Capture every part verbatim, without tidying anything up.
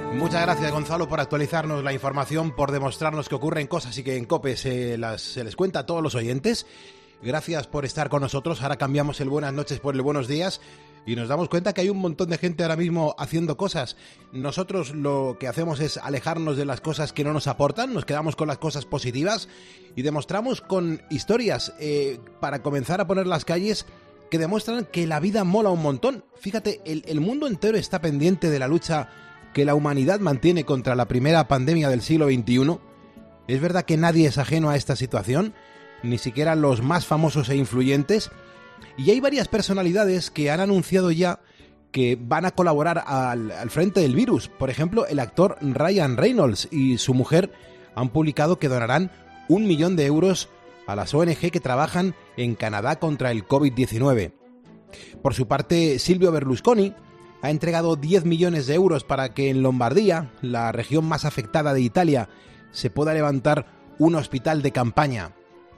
Muchas gracias, Gonzalo, por actualizarnos la información, por demostrarnos que ocurren cosas y que en COPE se, las, se les cuenta a todos los oyentes. Gracias por estar con nosotros. Ahora cambiamos el buenas noches por el buenos días y nos damos cuenta que hay un montón de gente ahora mismo haciendo cosas. Nosotros lo que hacemos es alejarnos de las cosas que no nos aportan, nos quedamos con las cosas positivas y demostramos con historias, eh, para comenzar a poner las calles, que demuestran que la vida mola un montón. Fíjate, el, el mundo entero está pendiente de la lucha que la humanidad mantiene contra la primera pandemia del siglo veintiuno. Es verdad que nadie es ajeno a esta situación, ni siquiera los más famosos e influyentes, y hay varias personalidades que han anunciado ya que van a colaborar al, al frente del virus. Por ejemplo, el actor Ryan Reynolds y su mujer han publicado que donarán un millón de euros a las O N Ge que trabajan en Canadá contra el covid diecinueve. Por su parte, Silvio Berlusconi ha entregado diez millones de euros para que en Lombardía, la región más afectada de Italia, se pueda levantar un hospital de campaña.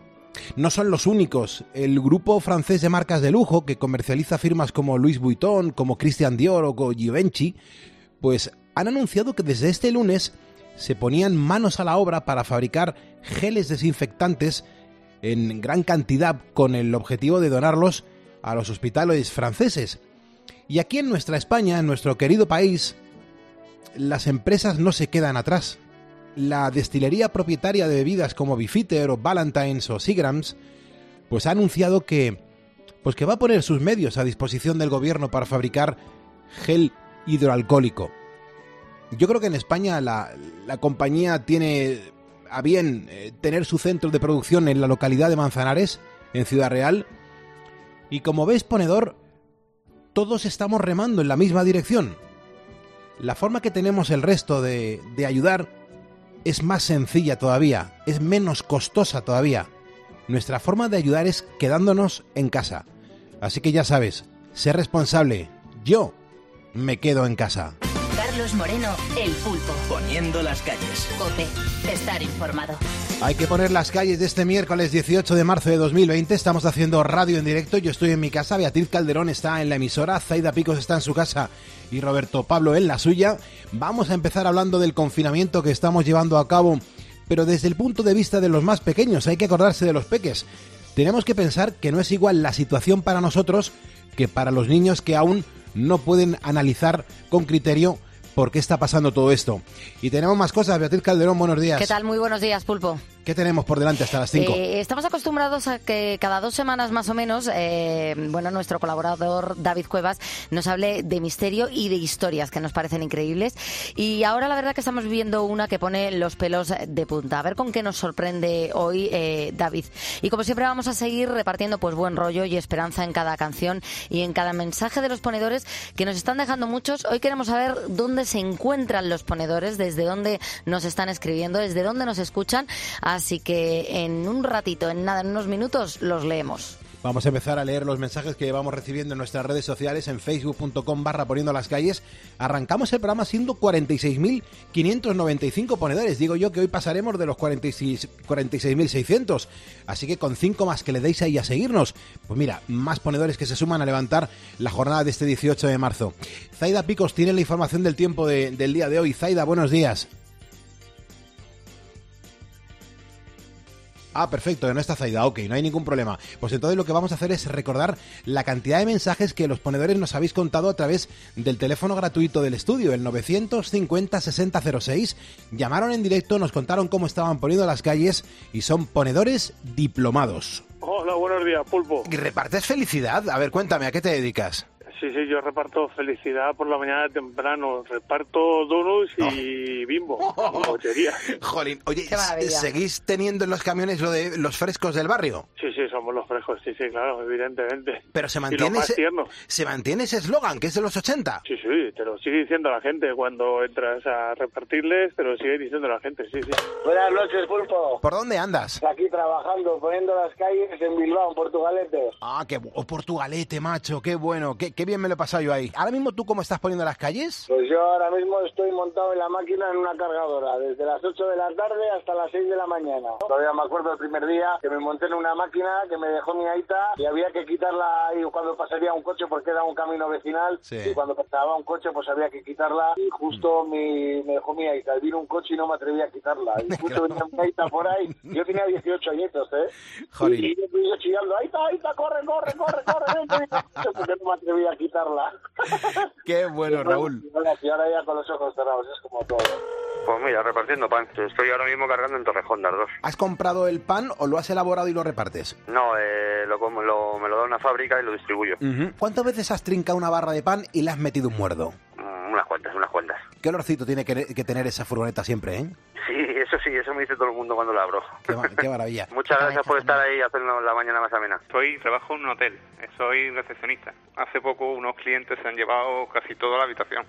No son los únicos. El grupo francés de marcas de lujo, que comercializa firmas como Louis Vuitton, como Christian Dior o Givenchy, pues han anunciado que desde este lunes se ponían manos a la obra para fabricar geles desinfectantes en gran cantidad con el objetivo de donarlos a los hospitales franceses. Y aquí en nuestra España, en nuestro querido país, las empresas no se quedan atrás. La destilería propietaria de bebidas como Beefeater o Ballantine's o Seagrams, pues ha anunciado que, pues que va a poner sus medios a disposición del gobierno para fabricar gel hidroalcohólico. Yo creo que en España la, la compañía tiene a bien eh, tener su centro de producción en la localidad de Manzanares, en Ciudad Real, y como ves, ponedor, todos estamos remando en la misma dirección. La forma que tenemos el resto de, de ayudar es más sencilla todavía, es menos costosa todavía. Nuestra forma de ayudar es quedándonos en casa. Así que ya sabes, sé responsable. Yo me quedo en casa. Carlos Moreno, El Pulpo. Poniendo las calles. COPE, estar informado. Hay que poner las calles de este miércoles dieciocho de marzo de dos mil veinte. Estamos haciendo radio en directo. Yo estoy en mi casa, Beatriz Calderón está en la emisora, Zaida Picos está en su casa y Roberto Pablo en la suya. Vamos a empezar hablando del confinamiento que estamos llevando a cabo, pero desde el punto de vista de los más pequeños. Hay que acordarse de los peques. Tenemos que pensar que no es igual la situación para nosotros que para los niños, que aún no pueden analizar con criterio por qué está pasando todo esto. Y tenemos más cosas. Beatriz Calderón, buenos días. ¿Qué tal? Muy buenos días, Pulpo. ¿Qué tenemos por delante hasta las cinco? Eh, estamos acostumbrados a que cada dos semanas más o menos, eh, bueno, nuestro colaborador David Cuevas nos hable de misterio y de historias que nos parecen increíbles. Y ahora la verdad que estamos viviendo una que pone los pelos de punta. A ver con qué nos sorprende hoy eh, David. Y como siempre vamos a seguir repartiendo pues buen rollo y esperanza en cada canción y en cada mensaje de los ponedores que nos están dejando muchos. Hoy queremos saber dónde se encuentran los ponedores, desde dónde nos están escribiendo, desde dónde nos escuchan. Así que en un ratito, en nada, en unos minutos, los leemos. Vamos a empezar a leer los mensajes que vamos recibiendo en nuestras redes sociales, en facebook punto com barra poniendo las calles. Arrancamos el programa siendo cuarenta y seis mil quinientos noventa y cinco ponedores. Digo yo que hoy pasaremos de los cuarenta y seis mil seiscientos. Así que con cinco más que le deis ahí a seguirnos, pues mira, más ponedores que se suman a levantar la jornada de este dieciocho de marzo. Zaida Picos tiene la información del tiempo de, del día de hoy. Zaida, buenos días. Ah, perfecto, que no está Zaida, ok, no hay ningún problema. Pues entonces lo que vamos a hacer es recordar la cantidad de mensajes que los ponedores nos habéis contado a través del teléfono gratuito del estudio, el novecientos cincuenta sesenta cero seis. Llamaron en directo, nos contaron cómo estaban poniendo las calles y son ponedores diplomados. Hola, buenos días, Pulpo. ¿Y repartes felicidad? A ver, cuéntame, ¿a qué te dedicas? Sí, sí, yo reparto felicidad por la mañana temprano. Reparto donuts y oh. bimbo, oh. bochería. Jolín, oye, ¿seguís teniendo en los camiones lo de los frescos del barrio? Sí, sí, somos los frescos, sí, sí, claro, evidentemente. Pero se mantiene ese, se mantiene ese eslogan, que es de los ochenta. Sí, sí, te lo sigue diciendo la gente cuando entras a repartirles, te lo sigue diciendo la gente, sí, sí. Buenas noches, Pulpo. ¿Por dónde andas? Aquí trabajando, poniendo las calles en Bilbao, en Portugalete. Ah, qué oh, Portugalete, macho, qué bueno, qué, qué bien me lo he pasado yo ahí. Ahora mismo, ¿tú cómo estás poniendo las calles? Pues yo ahora mismo estoy montado en la máquina en una cargadora, desde las ocho de la tarde hasta las seis de la mañana. Todavía me acuerdo el primer día que me monté en una máquina que me dejó mi aita y había que quitarla ahí cuando pasaría un coche porque era un camino vecinal, sí. Y cuando pasaba un coche pues había que quitarla y justo mi, me dejó mi aita. Vino un coche y no me atreví a quitarla. Y justo venía mi aita por ahí. Yo tenía dieciocho añitos, ¿eh? Joder. Y yo estoy chillando, aita, aita, corre, corre, corre, corre, corre. Porque no me atreví a quitarla. Qué bueno, Raúl. Y ahora ya con los ojos cerrados, es como todo. Pues mira, repartiendo pan. Estoy ahora mismo cargando en Torrejón, las dos. ¿Has comprado el pan o lo has elaborado y lo repartes? No, eh, lo, lo, me lo da una fábrica y lo distribuyo. Uh-huh. ¿Cuántas veces has trincado una barra de pan y le has metido un muerdo? Mm, unas cuantas, unas cuantas. ¿Qué olorcito tiene que, que tener esa furgoneta siempre, eh? Sí, eso sí, eso me dice todo el mundo cuando la abro. Qué, qué maravilla. Muchas gracias por estar ahí y hacernos la mañana más amena. Soy, trabajo en un hotel, soy recepcionista. Hace poco unos clientes se han llevado casi toda la habitación.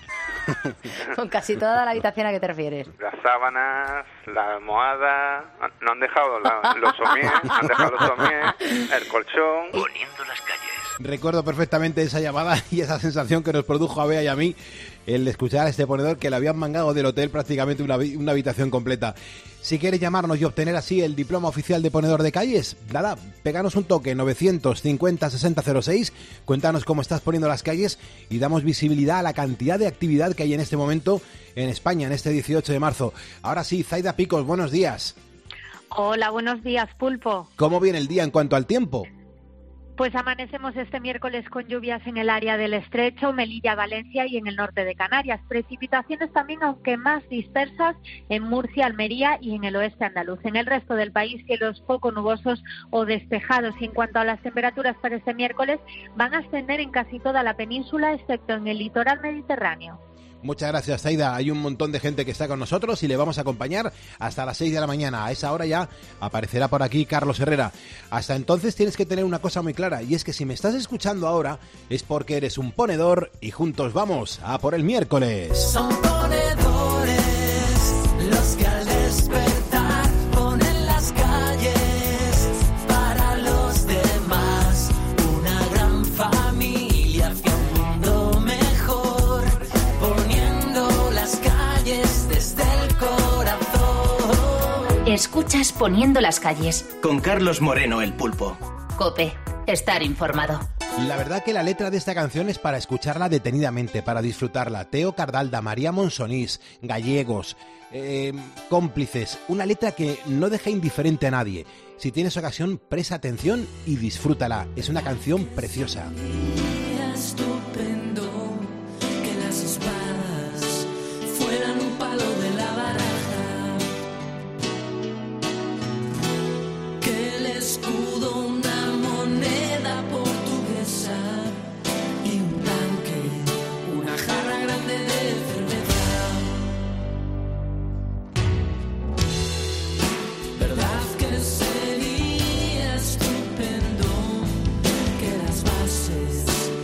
¿Con casi toda la habitación a qué te refieres? Las sábanas, la almohada, no han dejado la, los somiers, han dejado los somiers, el colchón. Poniendo las calles. Recuerdo perfectamente esa llamada y esa sensación que nos produjo a Bea y a mí el escuchar a este ponedor que le habían mangado del hotel prácticamente una, una habitación completa. Si quieres llamarnos y obtener así el diploma oficial de ponedor de calles, nada, péganos un toque, novecientos cincuenta sesenta cero seis, cuéntanos cómo estás poniendo las calles y damos visibilidad a la cantidad de actividad que hay en este momento en España, en este dieciocho de marzo. Ahora sí, Zaida Picos, buenos días. Hola, buenos días, Pulpo. ¿Cómo viene el día en cuanto al tiempo? Pues amanecemos este miércoles con lluvias en el área del Estrecho, Melilla, Valencia y en el norte de Canarias. Precipitaciones también, aunque más dispersas, en Murcia, Almería y en el oeste andaluz. En el resto del país, cielos poco nubosos o despejados. Y en cuanto a las temperaturas para este miércoles, van a ascender en casi toda la península, excepto en el litoral mediterráneo. Muchas gracias, Zaida. Hay un montón de gente que está con nosotros y le vamos a acompañar hasta las seis de la mañana. A esa hora ya aparecerá por aquí Carlos Herrera. Hasta entonces tienes que tener una cosa muy clara, y es que si me estás escuchando ahora es porque eres un ponedor y juntos vamos a por el miércoles. Son ponedores los que al despertar ponen las calles para los demás. Una gran familia hacia un mundo mejor, poniendo las calles desde el corazón. Escuchas Poniendo las calles. Con Carlos Moreno, el Pulpo. COPE. Estar informado. La verdad que la letra de esta canción es para escucharla detenidamente, para disfrutarla. Teo Cardalda, María Monsonís, gallegos, eh, cómplices. Una letra que no deja indiferente a nadie. Si tienes ocasión, presta atención y disfrútala. Es una canción preciosa. Estupendo que las espadas fueran un palo de la baraja, que el escudo una moneda portuguesa y un tanque, una jarra grande de cerveza. ¿Verdad que sería estupendo que las bases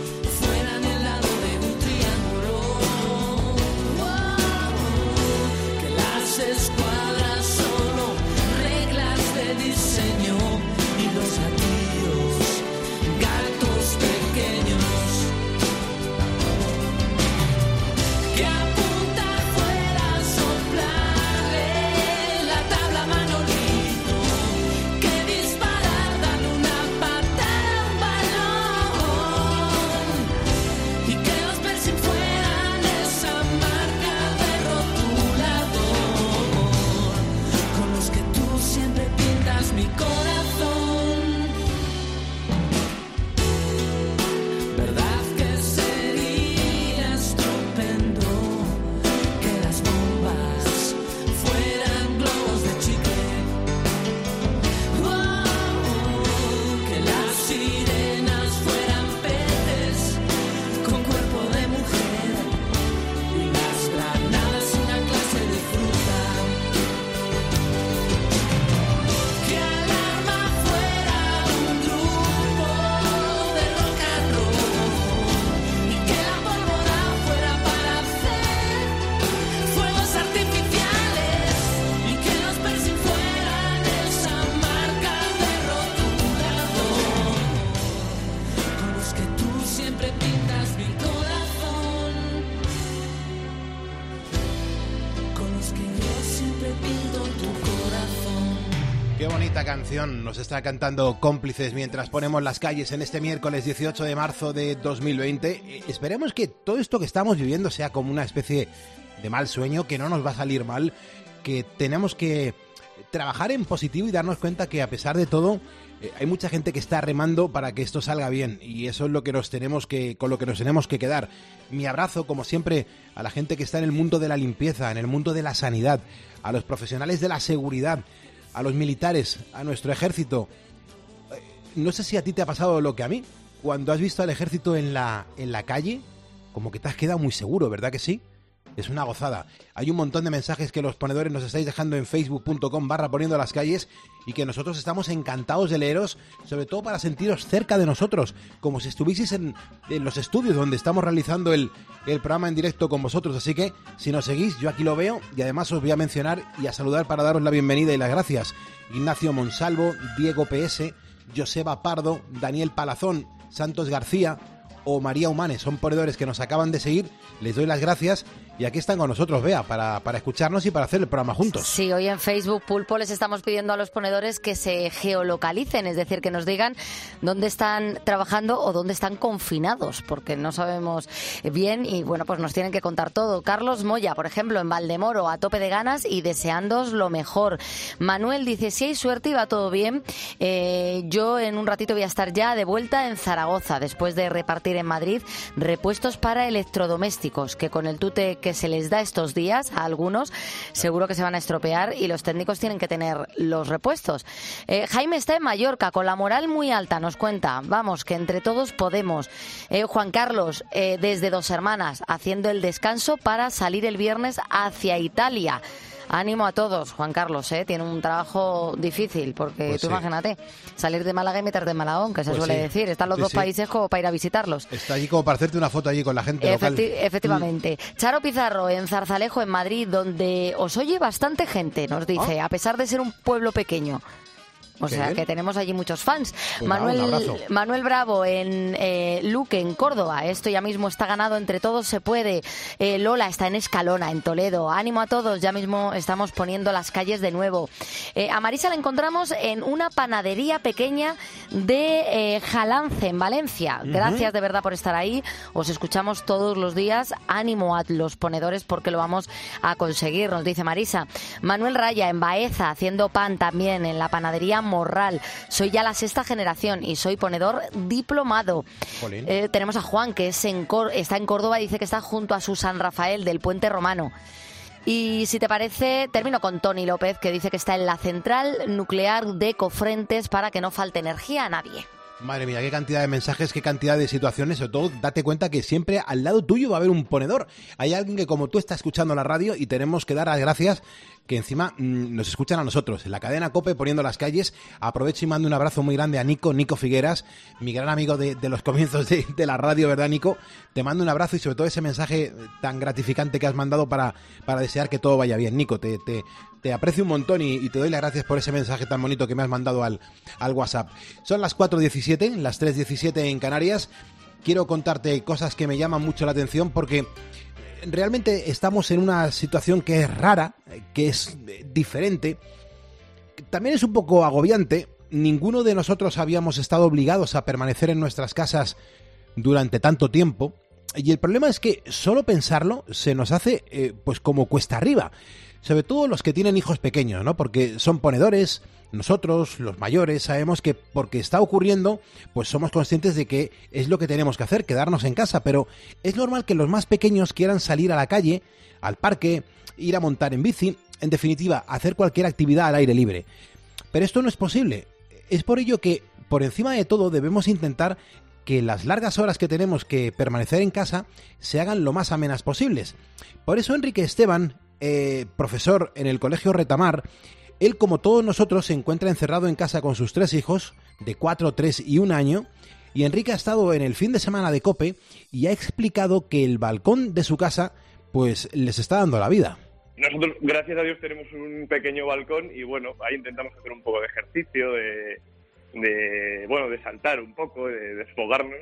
Qué bonita canción nos está cantando Cómplices mientras ponemos las calles en este miércoles dieciocho de marzo de dos mil veinte. Eh, esperemos que todo esto que estamos viviendo sea como una especie de mal sueño, que no nos va a salir mal, que tenemos que trabajar en positivo y darnos cuenta que a pesar de todo eh, hay mucha gente que está remando para que esto salga bien, y eso es lo que nos tenemos que, con lo que nos tenemos que quedar. Mi abrazo, como siempre, a la gente que está en el mundo de la limpieza, en el mundo de la sanidad, a los profesionales de la seguridad, a los militares, a nuestro ejército. No sé si a ti te ha pasado lo que a mí, cuando has visto al ejército en la, en la calle, como que te has quedado muy seguro, ¿verdad que sí? Es una gozada. Hay un montón de mensajes que los ponedores nos estáis dejando en facebook punto com barra poniendo las calles, y que nosotros estamos encantados de leeros, sobre todo para sentiros cerca de nosotros, como si estuvieseis en, en los estudios donde estamos realizando el, el programa en directo con vosotros. Así que, si nos seguís, yo aquí lo veo, y además os voy a mencionar y a saludar para daros la bienvenida y las gracias. Ignacio Monsalvo, Diego P S, Joseba Pardo, Daniel Palazón, Santos García o María Humanes, son ponedores que nos acaban de seguir. Les doy las gracias, y aquí están con nosotros, Bea, para, para escucharnos y para hacer el programa juntos. Sí, hoy en Facebook Pulpo les estamos pidiendo a los ponedores que se geolocalicen, es decir, que nos digan dónde están trabajando o dónde están confinados, porque no sabemos bien y, bueno, pues nos tienen que contar todo. Carlos Moya, por ejemplo, en Valdemoro, a tope de ganas y deseándoos lo mejor. Manuel dice, si hay suerte y va todo bien, eh, yo en un ratito voy a estar ya de vuelta en Zaragoza, después de repartir en Madrid repuestos para electrodomésticos, que con el tute que se les da estos días a algunos seguro que se van a estropear y los técnicos tienen que tener los repuestos. Eh, Jaime está en Mallorca con la moral muy alta, nos cuenta, vamos, que entre todos podemos. Eh, Juan Carlos, eh, desde Dos Hermanas, haciendo el descanso para salir el viernes hacia Italia. Ánimo a todos, Juan Carlos, ¿eh? Tiene un trabajo difícil, porque pues tú sí. imagínate, salir de Málaga y meterte en Malagón, que se Pues suele sí. decir. Están los Sí, dos sí. países como para ir a visitarlos. Está allí como para hacerte una foto allí con la gente local. Efecti- efectivamente. Mm. Charo Pizarro, en Zarzalejo, en Madrid, donde os oye bastante gente, nos dice, ¿Ah? a pesar de ser un pueblo pequeño. O Qué sea, bien. que tenemos allí muchos fans. Pues nada, Manuel, un abrazo. Manuel Bravo en eh, Luque, en Córdoba. Esto ya mismo está ganado, entre todos se puede. Eh, Lola está en Escalona, en Toledo. Ánimo a todos, ya mismo estamos poniendo las calles de nuevo. Eh, a Marisa la encontramos en una panadería pequeña de eh, Jalance, en Valencia. Uh-huh. Gracias de verdad por estar ahí. Os escuchamos todos los días. Ánimo a los ponedores porque lo vamos a conseguir, nos dice Marisa. Manuel Raya en Baeza, haciendo pan también en la panadería Morral. Soy ya la sexta generación y soy ponedor diplomado. Eh, tenemos a Juan, que es en Cor- está en Córdoba, y dice que está junto a su San Rafael del Puente Romano. Y si te parece, termino con Tony López, que dice que está en la central nuclear de Cofrentes para que no falte energía a nadie. Madre mía, qué cantidad de mensajes, qué cantidad de situaciones. Sobre todo, date cuenta que siempre al lado tuyo va a haber un ponedor. Hay alguien que, como tú, está escuchando la radio, y tenemos que dar las gracias que encima mmm, nos escuchan a nosotros. En la cadena COPE, poniendo las calles. Aprovecho y mando un abrazo muy grande a Nico, Nico Figueras, mi gran amigo de, de los comienzos de, de la radio, ¿verdad, Nico? Te mando un abrazo, y sobre todo ese mensaje tan gratificante que has mandado para, para desear que todo vaya bien. Nico, te... te Te aprecio un montón y, y te doy las gracias por ese mensaje tan bonito que me has mandado al, al WhatsApp. Son las cuatro diecisiete, las tres diecisiete en Canarias. Quiero contarte cosas que me llaman mucho la atención, porque realmente estamos en una situación que es rara, que es diferente. También es un poco agobiante. Ninguno de nosotros habíamos estado obligados a permanecer en nuestras casas durante tanto tiempo. Y el problema es que solo pensarlo se nos hace eh, pues como cuesta arriba. Sobre todo los que tienen hijos pequeños, ¿no? Porque son ponedores, nosotros, los mayores, sabemos que porque está ocurriendo, pues somos conscientes de que es lo que tenemos que hacer, quedarnos en casa, pero es normal que los más pequeños quieran salir a la calle, al parque, ir a montar en bici, en definitiva, hacer cualquier actividad al aire libre. Pero esto no es posible. Es por ello que, por encima de todo, debemos intentar que las largas horas que tenemos que permanecer en casa se hagan lo más amenas posibles. Por eso Enrique Esteban, eh, profesor en el Colegio Retamar, él, como todos nosotros, se encuentra encerrado en casa con sus tres hijos, de cuatro, tres y un año, y Enrique ha estado en el fin de semana de COPE y ha explicado que el balcón de su casa pues les está dando la vida. Nosotros, gracias a Dios, tenemos un pequeño balcón y, bueno, ahí intentamos hacer un poco de ejercicio, de, de bueno, de saltar un poco, de desfogarnos,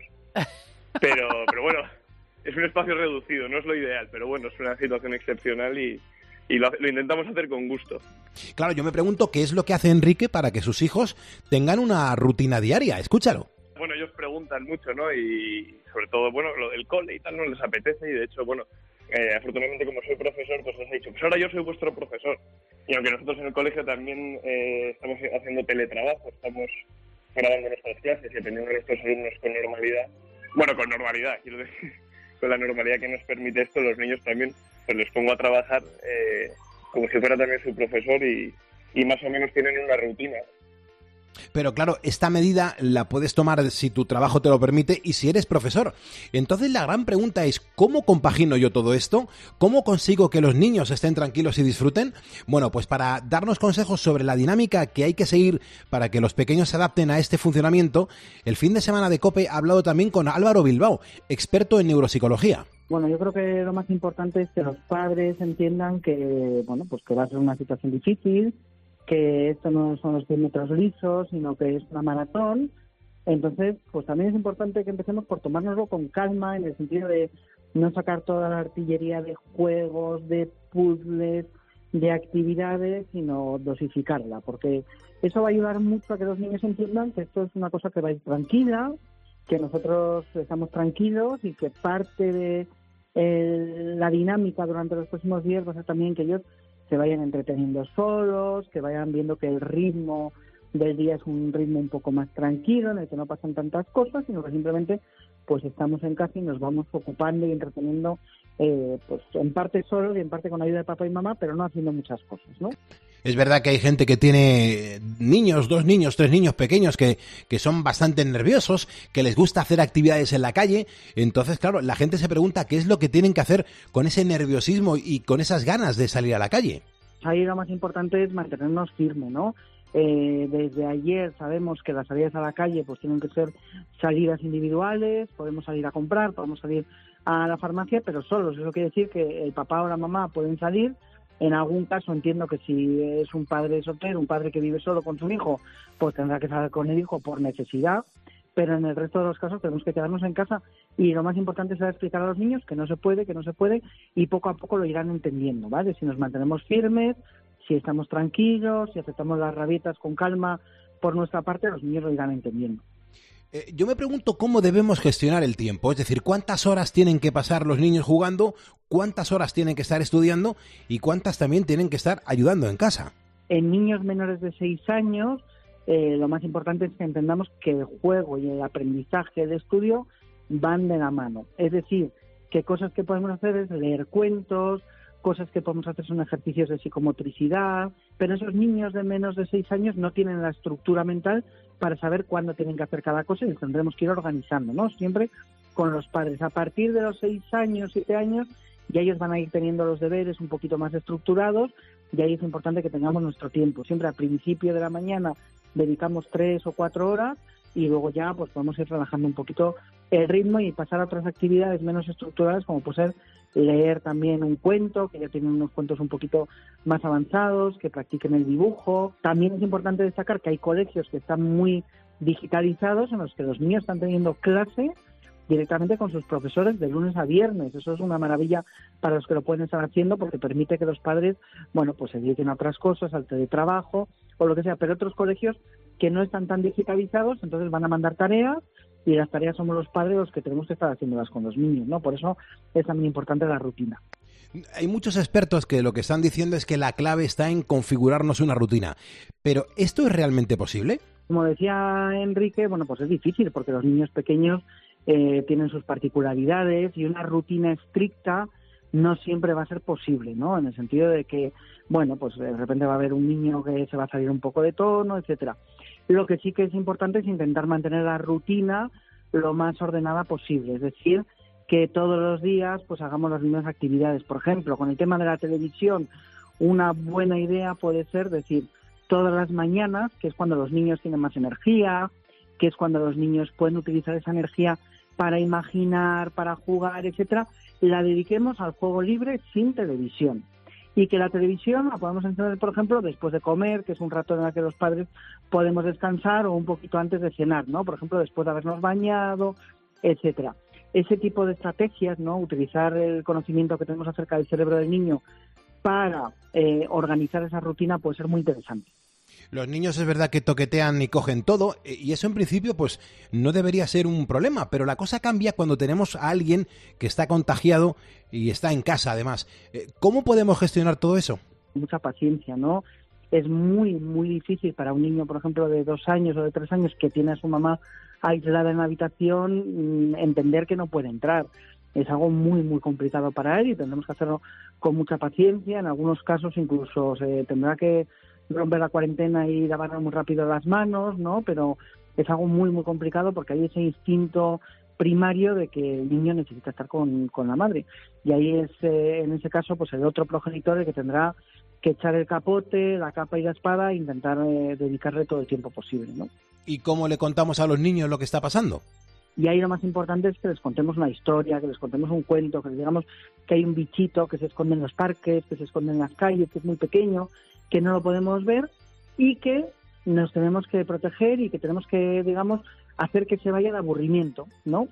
pero, pero bueno, es un espacio reducido, no es lo ideal, pero bueno, es una situación excepcional y, y lo, lo intentamos hacer con gusto. Claro, yo me pregunto qué es lo que hace Enrique para que sus hijos tengan una rutina diaria. Escúchalo. Bueno, ellos preguntan mucho, ¿no? Y sobre todo, bueno, lo del cole y tal no les apetece y de hecho, bueno, eh, afortunadamente como soy profesor, pues les he dicho, pues ahora yo soy vuestro profesor. Y aunque nosotros en el colegio también eh, estamos haciendo teletrabajo, estamos grabando nuestras clases y atendiendo a nuestros alumnos con normalidad, bueno, con normalidad, quiero decir, con la normalidad que nos permite esto, los niños también, pues les pongo a trabajar eh, como si fuera también su profesor y, y más o menos tienen una rutina. Pero claro, esta medida la puedes tomar si tu trabajo te lo permite y si eres profesor. Entonces la gran pregunta es, ¿cómo compagino yo todo esto? ¿Cómo consigo que los niños estén tranquilos y disfruten? Bueno, pues para darnos consejos sobre la dinámica que hay que seguir para que los pequeños se adapten a este funcionamiento, el fin de semana de COPE ha hablado también con Álvaro Bilbao, experto en neuropsicología. Bueno, yo creo que lo más importante es que los padres entiendan que, bueno, pues que va a ser una situación difícil, que esto no son los cien metros lisos, sino que es una maratón. Entonces, pues también es importante que empecemos por tomárnoslo con calma, en el sentido de no sacar toda la artillería de juegos, de puzzles, de actividades, sino dosificarla, porque eso va a ayudar mucho a que los niños entiendan que esto es una cosa que va a ir tranquila, que nosotros estamos tranquilos y que parte de eh, la dinámica durante los próximos días va a ser también que ellos se vayan entreteniendo solos, que vayan viendo que el ritmo del día es un ritmo un poco más tranquilo, en el que no pasan tantas cosas, sino que simplemente pues estamos en casa y nos vamos ocupando y entreteniendo eh, pues en parte solos y en parte con ayuda de papá y mamá, pero no haciendo muchas cosas, ¿no? Es verdad que hay gente que tiene niños, dos niños, tres niños pequeños que, que son bastante nerviosos, que les gusta hacer actividades en la calle. Entonces, claro, la gente se pregunta qué es lo que tienen que hacer con ese nerviosismo y con esas ganas de salir a la calle. Ahí lo más importante es mantenernos firmes, ¿no? Eh, desde ayer sabemos que las salidas a la calle pues tienen que ser salidas individuales, podemos salir a comprar, podemos salir a la farmacia, pero solos. Eso quiere decir que el papá o la mamá pueden salir. En algún caso entiendo que si es un padre soltero, un padre que vive solo con su hijo, pues tendrá que salir con el hijo por necesidad, pero en el resto de los casos tenemos que quedarnos en casa y lo más importante es explicar a los niños que no se puede, que no se puede y poco a poco lo irán entendiendo, ¿vale? Si nos mantenemos firmes, si estamos tranquilos, si aceptamos las rabietas con calma por nuestra parte, los niños lo irán entendiendo. Eh, yo me pregunto cómo debemos gestionar el tiempo, es decir, cuántas horas tienen que pasar los niños jugando, cuántas horas tienen que estar estudiando y cuántas también tienen que estar ayudando en casa. En niños menores de seis años, eh, lo más importante es que entendamos que el juego y el aprendizaje de estudio van de la mano. Es decir, que cosas que podemos hacer es leer cuentos, cosas que podemos hacer son ejercicios de psicomotricidad, pero esos niños de menos de seis años no tienen la estructura mental para saber cuándo tienen que hacer cada cosa y tendremos que ir organizando, ¿no? Siempre con los padres. A partir de los seis años, siete años, ya ellos van a ir teniendo los deberes un poquito más estructurados y ahí es importante que tengamos nuestro tiempo. Siempre al principio de la mañana dedicamos tres o cuatro horas y luego ya pues podemos ir relajando un poquito el ritmo y pasar a otras actividades menos estructuradas, como puede ser leer también un cuento, que ya tienen unos cuentos un poquito más avanzados, que practiquen el dibujo. También es importante destacar que hay colegios que están muy digitalizados, en los que los niños están teniendo clase directamente con sus profesores de lunes a viernes. Eso es una maravilla para los que lo pueden estar haciendo, porque permite que los padres, bueno, pues se dediquen a otras cosas, al teletrabajo o lo que sea, pero otros colegios que no están tan digitalizados, entonces van a mandar tareas y las tareas somos los padres los que tenemos que estar haciéndolas con los niños, ¿no? Por eso es también importante la rutina. Hay muchos expertos que lo que están diciendo es que la clave está en configurarnos una rutina. Pero, ¿esto es realmente posible? Como decía Enrique, bueno, pues es difícil porque los niños pequeños eh, tienen sus particularidades y una rutina estricta no siempre va a ser posible, ¿no? En el sentido de que, bueno, pues de repente va a haber un niño que se va a salir un poco de tono, etcétera. Lo que sí que es importante es intentar mantener la rutina lo más ordenada posible, es decir, que todos los días pues hagamos las mismas actividades. Por ejemplo, con el tema de la televisión, una buena idea puede ser decir todas las mañanas, que es cuando los niños tienen más energía, que es cuando los niños pueden utilizar esa energía para imaginar, para jugar, etcétera, la dediquemos al juego libre sin televisión. Y que la televisión la podemos encender, por ejemplo, después de comer, que es un rato en el que los padres podemos descansar, o un poquito antes de cenar, ¿no? Por ejemplo, después de habernos bañado, etcétera. Ese tipo de estrategias, ¿no? Utilizar el conocimiento que tenemos acerca del cerebro del niño para eh, organizar esa rutina puede ser muy interesante. Los niños es verdad que toquetean y cogen todo, y eso en principio pues no debería ser un problema, pero la cosa cambia cuando tenemos a alguien que está contagiado y está en casa además. ¿Cómo podemos gestionar todo eso? Mucha paciencia, ¿no? Es muy, muy difícil para un niño, por ejemplo, de dos años o de tres años que tiene a su mamá aislada en la habitación, entender que no puede entrar. Es algo muy, muy complicado para él y tendremos que hacerlo con mucha paciencia. En algunos casos incluso se tendrá que romper la cuarentena y lavar muy rápido las manos, ¿no? Pero es algo muy, muy complicado porque hay ese instinto primario de que el niño necesita estar con, con la madre. Y ahí es, eh, en ese caso, pues el otro progenitor el que tendrá que echar el capote, la capa y la espada e intentar eh, dedicarle todo el tiempo posible, ¿no? ¿Y cómo le contamos a los niños lo que está pasando? Y ahí lo más importante es que les contemos una historia, que les contemos un cuento, que les digamos que hay un bichito que se esconde en los parques, que se esconde en las calles, que es muy pequeño, que no lo podemos ver y que nos tenemos que proteger y que tenemos que, digamos, hacer que se vaya el aburrimiento, ¿no?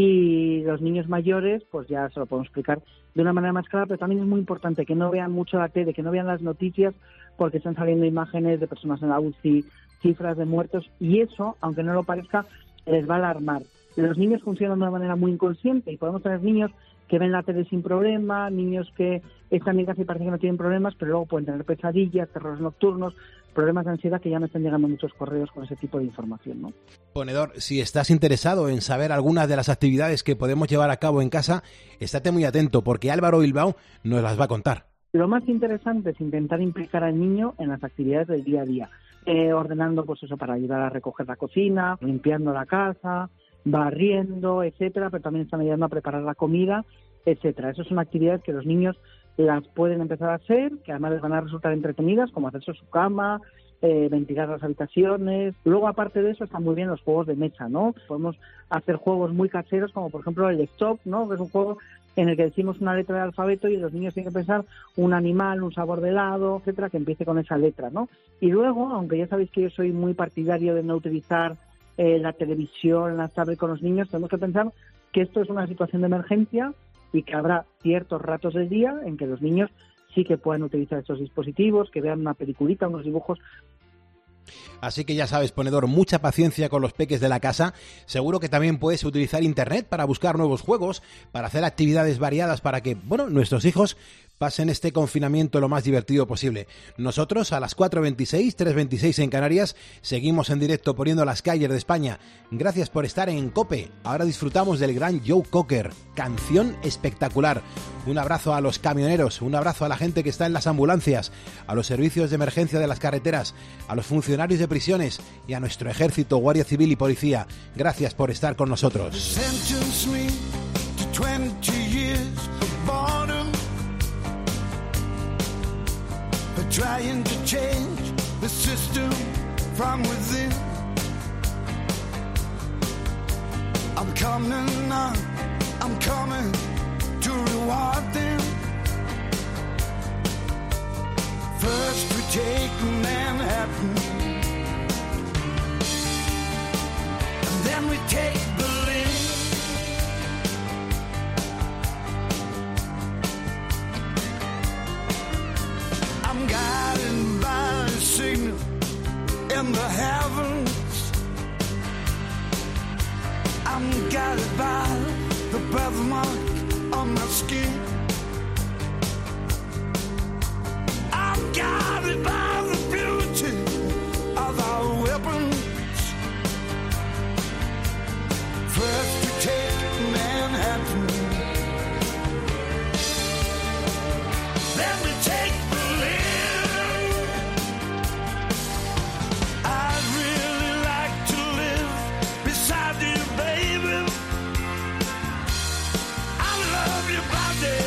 Y los niños mayores, pues ya se lo podemos explicar de una manera más clara, pero también es muy importante que no vean mucho la tele, que no vean las noticias, porque están saliendo imágenes de personas en la U C I, cifras de muertos, y eso, aunque no lo parezca, les va a alarmar. Los niños funcionan de una manera muy inconsciente y podemos tener niños que ven la tele sin problema, niños que están en casa y parece que no tienen problemas, pero luego pueden tener pesadillas, terrores nocturnos, problemas de ansiedad, que ya me están llegando muchos correos con ese tipo de información, ¿no? Ponedor, si estás interesado en saber algunas de las actividades que podemos llevar a cabo en casa, estate muy atento porque Álvaro Bilbao nos las va a contar. Lo más interesante es intentar implicar al niño en las actividades del día a día, eh, ordenando pues eso para ayudar a recoger la cocina, limpiando la casa, barriendo, etcétera, pero también están ayudando a preparar la comida, etcétera. Esas son actividades que los niños las pueden empezar a hacer, que además les van a resultar entretenidas, como hacerse su cama, eh, ventilar las habitaciones. Luego, aparte de eso, están muy bien los juegos de mesa, ¿no? Podemos hacer juegos muy caseros, como por ejemplo el Stop, ¿no? Que es un juego en el que decimos una letra del alfabeto y los niños tienen que pensar un animal, un sabor de helado, etcétera, que empiece con esa letra, ¿no? Y luego, aunque ya sabéis que yo soy muy partidario de no utilizar eh, la televisión, la tablet con los niños, tenemos que pensar que esto es una situación de emergencia y que habrá ciertos ratos del día en que los niños sí que puedan utilizar estos dispositivos, que vean una peliculita, unos dibujos. Así que ya sabes, Ponedor, mucha paciencia con los peques de la casa. Seguro que también puedes utilizar internet para buscar nuevos juegos, para hacer actividades variadas para que, bueno, nuestros hijos pasen este confinamiento lo más divertido posible. Nosotros a las cuatro veintiséis, tres veintiséis en Canarias, seguimos en directo poniendo las calles de España. Gracias por estar en COPE. Ahora disfrutamos del gran Joe Cocker. Canción espectacular. Un abrazo a los camioneros, un abrazo a la gente que está en las ambulancias, a los servicios de emergencia de las carreteras, a los funcionarios de prisiones y a nuestro ejército, guardia civil y policía. Gracias por estar con nosotros. Trying to change the system from within. I'm coming on, I'm coming to reward them. First we take Manhattan, and then we take Berlin. I'm guided by a signal in the heavens. I'm guided by the birthmark on my skin. I'm guided by the beauty of our weapons. First we take Manhattan, then we take beside you, baby. I love your body.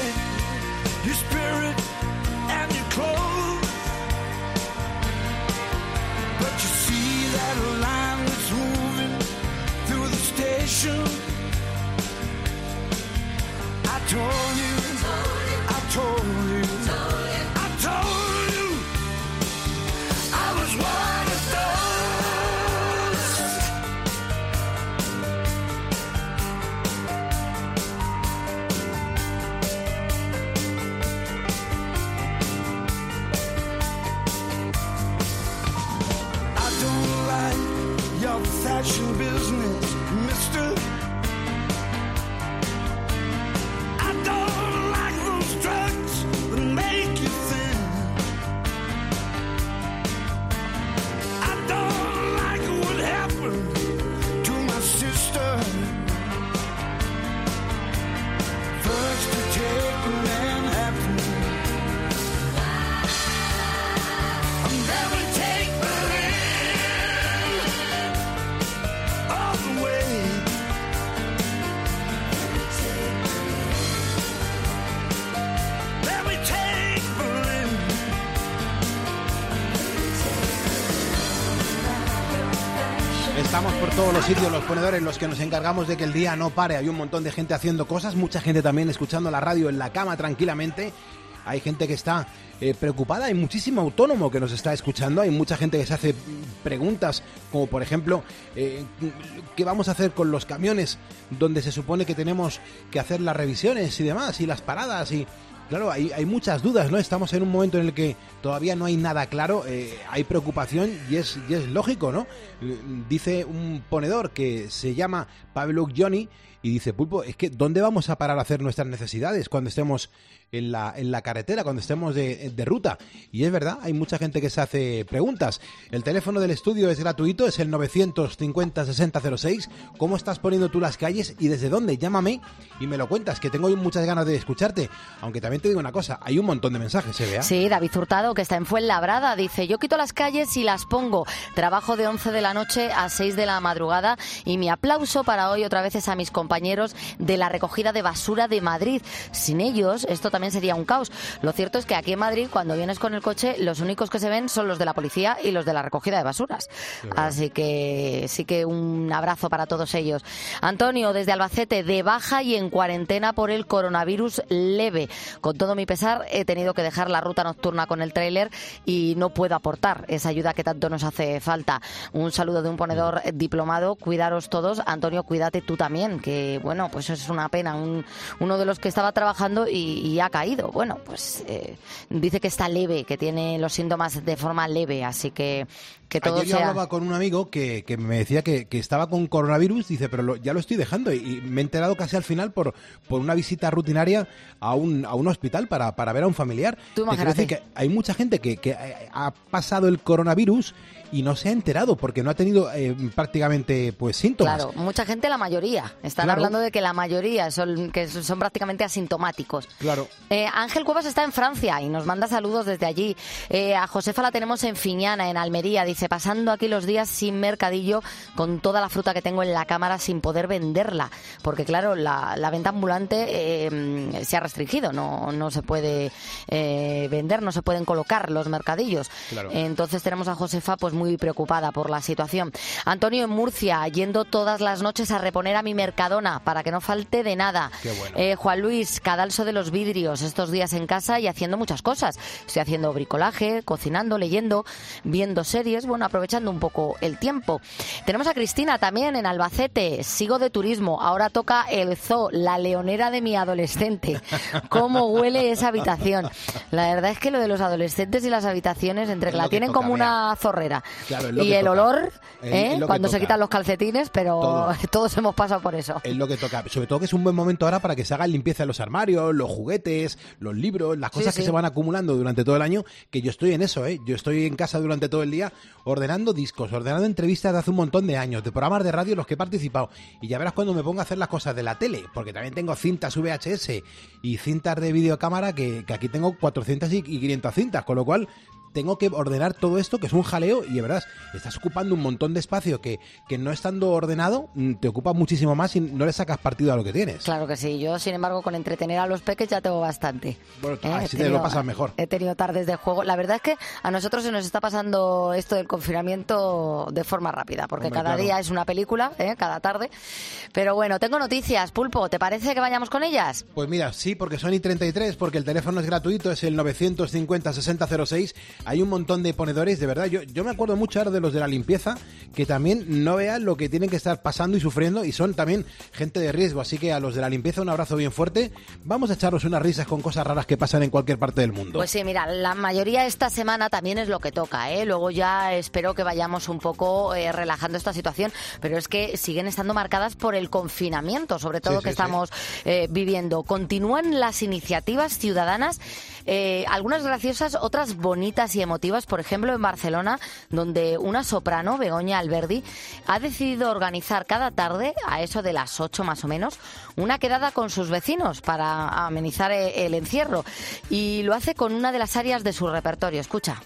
Estamos por todos los sitios, los ponedores, los que nos encargamos de que el día no pare. Hay un montón de gente haciendo cosas, mucha gente también escuchando la radio en la cama tranquilamente. Hay gente que está eh, preocupada, hay muchísimo autónomo que nos está escuchando, hay mucha gente que se hace preguntas, como por ejemplo, eh, ¿qué vamos a hacer con los camiones donde se supone que tenemos que hacer las revisiones y demás, y las paradas? Y claro, hay, hay muchas dudas, ¿no? Estamos en un momento en el que todavía no hay nada claro, eh, hay preocupación y es, y es lógico, ¿no? Dice un ponedor que se llama Pablo Johnny y dice, Pulpo, es que ¿dónde vamos a parar a hacer nuestras necesidades cuando estemos en la, en la carretera, cuando estemos de, de ruta? Y es verdad, hay mucha gente que se hace preguntas. El teléfono del estudio es gratuito, es el novecientos cincuenta sesenta cero seis. ¿Cómo estás poniendo tú las calles y desde dónde? Llámame y me lo cuentas, que tengo muchas ganas de escucharte. Aunque también te digo una cosa, hay un montón de mensajes, ¿eh, Bea? Sí, David Hurtado, que está en Fuenlabrada, dice, yo quito las calles y las pongo. Trabajo de once de la noche a seis de la madrugada y mi aplauso para hoy otra vez es a mis compañeros de la recogida de basura de Madrid. Sin ellos, esto también sería un caos. Lo cierto es que aquí en Madrid, cuando vienes con el coche, los únicos que se ven son los de la policía y los de la recogida de basuras. Así que sí que un abrazo para todos ellos. Antonio, desde Albacete, de baja y en cuarentena por el coronavirus leve. Con todo mi pesar, he tenido que dejar la ruta nocturna con el tráiler y no puedo aportar esa ayuda que tanto nos hace falta. Un saludo de un ponedor diplomado. Cuidaros todos. Antonio, cuídate tú también, que bueno, pues es una pena. Un, uno de los que estaba trabajando y, y ha caído. Bueno, pues eh, dice que está leve, que tiene los síntomas de forma leve, así que que todo Ayer yo sea... hablaba con un amigo que, que me decía que, que estaba con coronavirus, dice, pero lo, ya lo estoy dejando, y, y me he enterado casi al final por, por una visita rutinaria a un, a un hospital para, para ver a un familiar. Tú Te quiero decir que hay mucha gente que, que ha pasado el coronavirus y no se ha enterado porque no ha tenido eh, prácticamente pues síntomas. Claro, mucha gente, la mayoría. Están Claro. hablando de que la mayoría son que son prácticamente asintomáticos. Claro. Eh, Ángel Cuevas está en Francia y nos manda saludos desde allí. Eh, a Josefa la tenemos en Fiñana, en Almería. Dice, pasando aquí los días sin mercadillo, con toda la fruta que tengo en la cámara sin poder venderla. Porque claro, la, la venta ambulante eh, se ha restringido. No, no se puede eh, vender, no se pueden colocar los mercadillos. Claro. Entonces tenemos a Josefa pues muy preocupada por la situación. Antonio en Murcia, yendo todas las noches a reponer a mi Mercadona para que no falte de nada. Qué bueno. Eh, Juan Luis, cadalso de los vidrios, estos días en casa y haciendo muchas cosas. Estoy haciendo bricolaje, cocinando, leyendo, viendo series, bueno, aprovechando un poco el tiempo. Tenemos a Cristina también en Albacete, sigo de turismo, ahora toca el zoo, la leonera de mi adolescente. ¿Cómo huele esa habitación? La verdad es que lo de los adolescentes y las habitaciones, entre que la tienen como una zorrera. Claro, es lo Y que el toca. olor, Es- ¿eh? es lo que cuando se toca. quitan los calcetines, pero Todo. todos hemos pasado por eso. Es lo que toca. Sobre todo que es un buen momento ahora para que se hagan limpieza en los armarios, los juguetes, los libros, las cosas Sí, que sí. se van acumulando durante todo el año, que yo estoy en eso, ¿eh? Yo estoy en casa durante todo el día ordenando discos, ordenando entrevistas de hace un montón de años, de programas de radio en los que he participado. Y ya verás cuando me ponga a hacer las cosas de la tele, porque también tengo cintas V H S y cintas de videocámara, que, que aquí tengo cuatrocientas y y quinientas cintas, con lo cual tengo que ordenar todo esto, que es un jaleo, y de verdad, estás ocupando un montón de espacio que, que no estando ordenado mm, te ocupa muchísimo más y no le sacas partido a lo que tienes. Claro que sí. Yo, sin embargo, con entretener a los peques ya tengo bastante. Bueno, Eh, así he te lo tenido- pasas mejor. He tenido tardes de juego. La verdad es que a nosotros se nos está pasando esto del confinamiento de forma rápida, porque Hombre, cada claro. día es una película, ¿eh? Cada tarde. Pero bueno, tengo noticias, Pulpo. ¿Te parece que vayamos con ellas? Pues mira, sí, porque son y treinta y tres, porque el teléfono es gratuito, es el novecientos cincuenta sesenta cero seis. Hay un montón de ponedores, de verdad. Yo, yo me acuerdo mucho ahora de los de la limpieza, que también no vean lo que tienen que estar pasando y sufriendo, y son también gente de riesgo. Así que a los de la limpieza un abrazo bien fuerte. Vamos a echarnos unas risas con cosas raras que pasan en cualquier parte del mundo. Pues sí, mira, la mayoría esta semana también es lo que toca, ¿eh? Luego ya espero que vayamos un poco eh, relajando esta situación, pero es que siguen estando marcadas por el confinamiento, sobre todo Sí, que sí, sí. estamos eh, viviendo. Continúan las iniciativas ciudadanas, eh, algunas graciosas, otras bonitas y emotivas, por ejemplo en Barcelona, donde una soprano, Begoña Alberdi, ha decidido organizar cada tarde, a eso de las ocho más o menos, una quedada con sus vecinos para amenizar eh, el encierro. Y lo hace con una de las áreas de su repertorio. Escucha.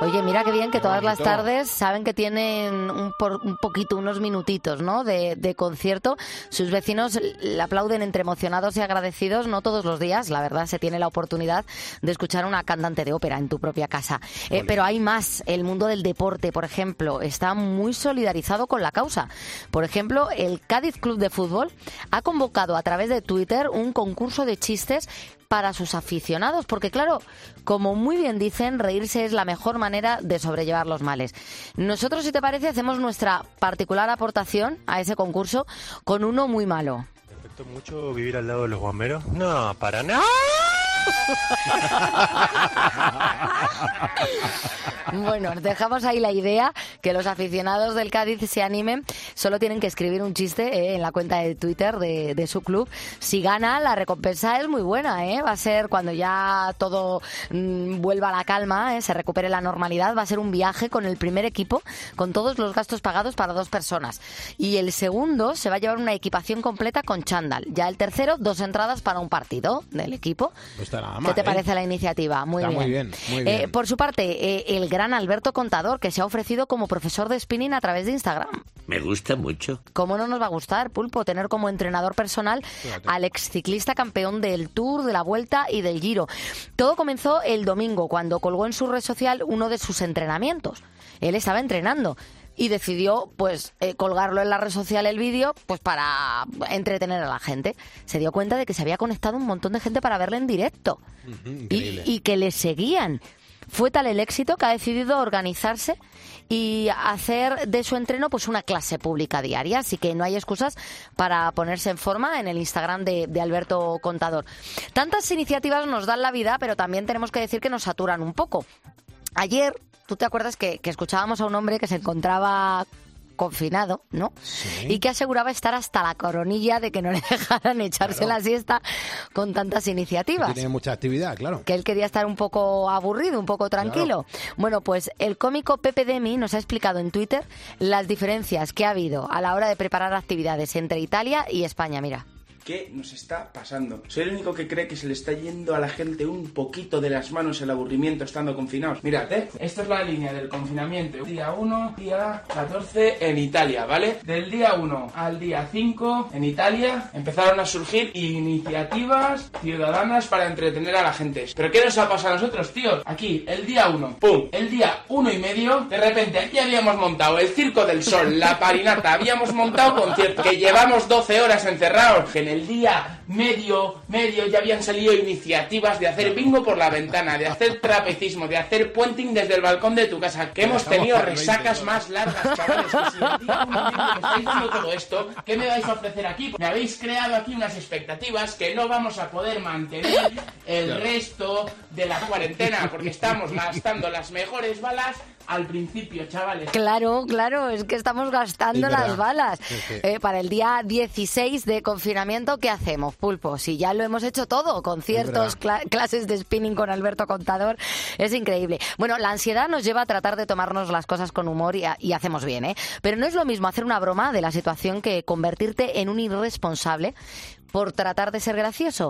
Oye, mira qué bien que todas las tardes saben que tienen un, por, un poquito, unos minutitos, ¿no? De, de concierto. Sus vecinos le aplauden entre emocionados y agradecidos, no todos los días. La verdad, se tiene la oportunidad de escuchar a una cantante de ópera en tu propia casa. Eh, pero hay más. El mundo del deporte, por ejemplo, está muy solidarizado con la causa. Por ejemplo, el Cádiz Club de Fútbol ha convocado a través de Twitter un concurso de chistes para sus aficionados, porque claro, como muy bien dicen, reírse es la mejor manera de sobrellevar los males. Nosotros, si te parece, hacemos nuestra particular aportación a ese concurso con uno muy malo. ¿Te afectó mucho vivir al lado de los bomberos? No, para nada. Bueno, dejamos ahí la idea, que los aficionados del Cádiz se animen. Solo tienen que escribir un chiste eh, en la cuenta de Twitter de, de su club. Si gana, la recompensa es muy buena, ¿eh? Va a ser cuando ya todo mmm, vuelva a la calma, ¿eh? Se recupere la normalidad. Va a ser un viaje con el primer equipo, con todos los gastos pagados para dos personas. Y el segundo se va a llevar una equipación completa con chándal. Ya el tercero, dos entradas para un partido del equipo. Pues está nada mal, ¿Qué te ¿eh? parece la iniciativa? Muy está bien. Muy bien, muy bien. Eh, por su parte, eh, el gran Alberto Contador, que se ha ofrecido como profesor de spinning a través de Instagram. Me gusta mucho. ¿Cómo no nos va a gustar, Pulpo, tener como entrenador personal Fíjate. al exciclista campeón del Tour, de la Vuelta y del Giro? Todo comenzó el domingo, cuando colgó en su red social uno de sus entrenamientos. Él estaba entrenando y decidió pues eh, colgarlo en la red social el vídeo pues para entretener a la gente. Se dio cuenta de que se había conectado un montón de gente para verle en directo. Uh-huh, y, y que le seguían. Fue tal el éxito que ha decidido organizarse y hacer de su entreno pues una clase pública diaria, así que no hay excusas para ponerse en forma en el Instagram de, de Alberto Contador. Tantas iniciativas nos dan la vida, pero también tenemos que decir que nos saturan un poco. Ayer, ¿tú te acuerdas que, que escuchábamos a un hombre que se encontraba confinado, ¿no? Sí. Y que aseguraba estar hasta la coronilla de que no le dejaran echarse claro. la siesta con tantas iniciativas. Tiene mucha actividad, claro. Que él quería estar un poco aburrido, un poco tranquilo. Claro. Bueno, pues el cómico Pepe Demi nos ha explicado en Twitter las diferencias que ha habido a la hora de preparar actividades entre Italia y España. Mira. ¿Qué nos está pasando? Soy el único que cree que se le está yendo a la gente un poquito de las manos el aburrimiento estando confinados. Mirad, ¿eh? Esta es la línea del confinamiento. Día uno, día catorce en Italia, ¿vale? Del día uno al día cinco en Italia empezaron a surgir iniciativas ciudadanas para entretener a la gente. ¿Pero qué nos ha pasado a nosotros, tíos? Aquí, el día uno, ¡pum! El día uno y medio, de repente aquí habíamos montado el Circo del Sol, la Parinata, habíamos montado concierto, que llevamos doce horas encerrados, que en el día medio, medio ya habían salido iniciativas de hacer bingo por la ventana, de hacer trapecismo, de hacer puenting desde el balcón de tu casa, que hemos tenido resacas más largas, chavales, que si el día uno medio me estáis dando todo esto, ¿qué me vais a ofrecer aquí? Me habéis creado aquí unas expectativas que no vamos a poder mantener el resto de la cuarentena, porque estamos gastando las mejores balas al principio, chavales. Claro, claro, es que estamos gastando las balas. Sí, sí. Eh, para el día dieciséis de confinamiento, ¿qué hacemos, Pulpo? Si ya lo hemos hecho todo, conciertos, cl- clases de spinning con Alberto Contador, es increíble. Bueno, la ansiedad nos lleva a tratar de tomarnos las cosas con humor y, a, y hacemos bien, ¿eh? Pero no es lo mismo hacer una broma de la situación que convertirte en un irresponsable por tratar de ser gracioso.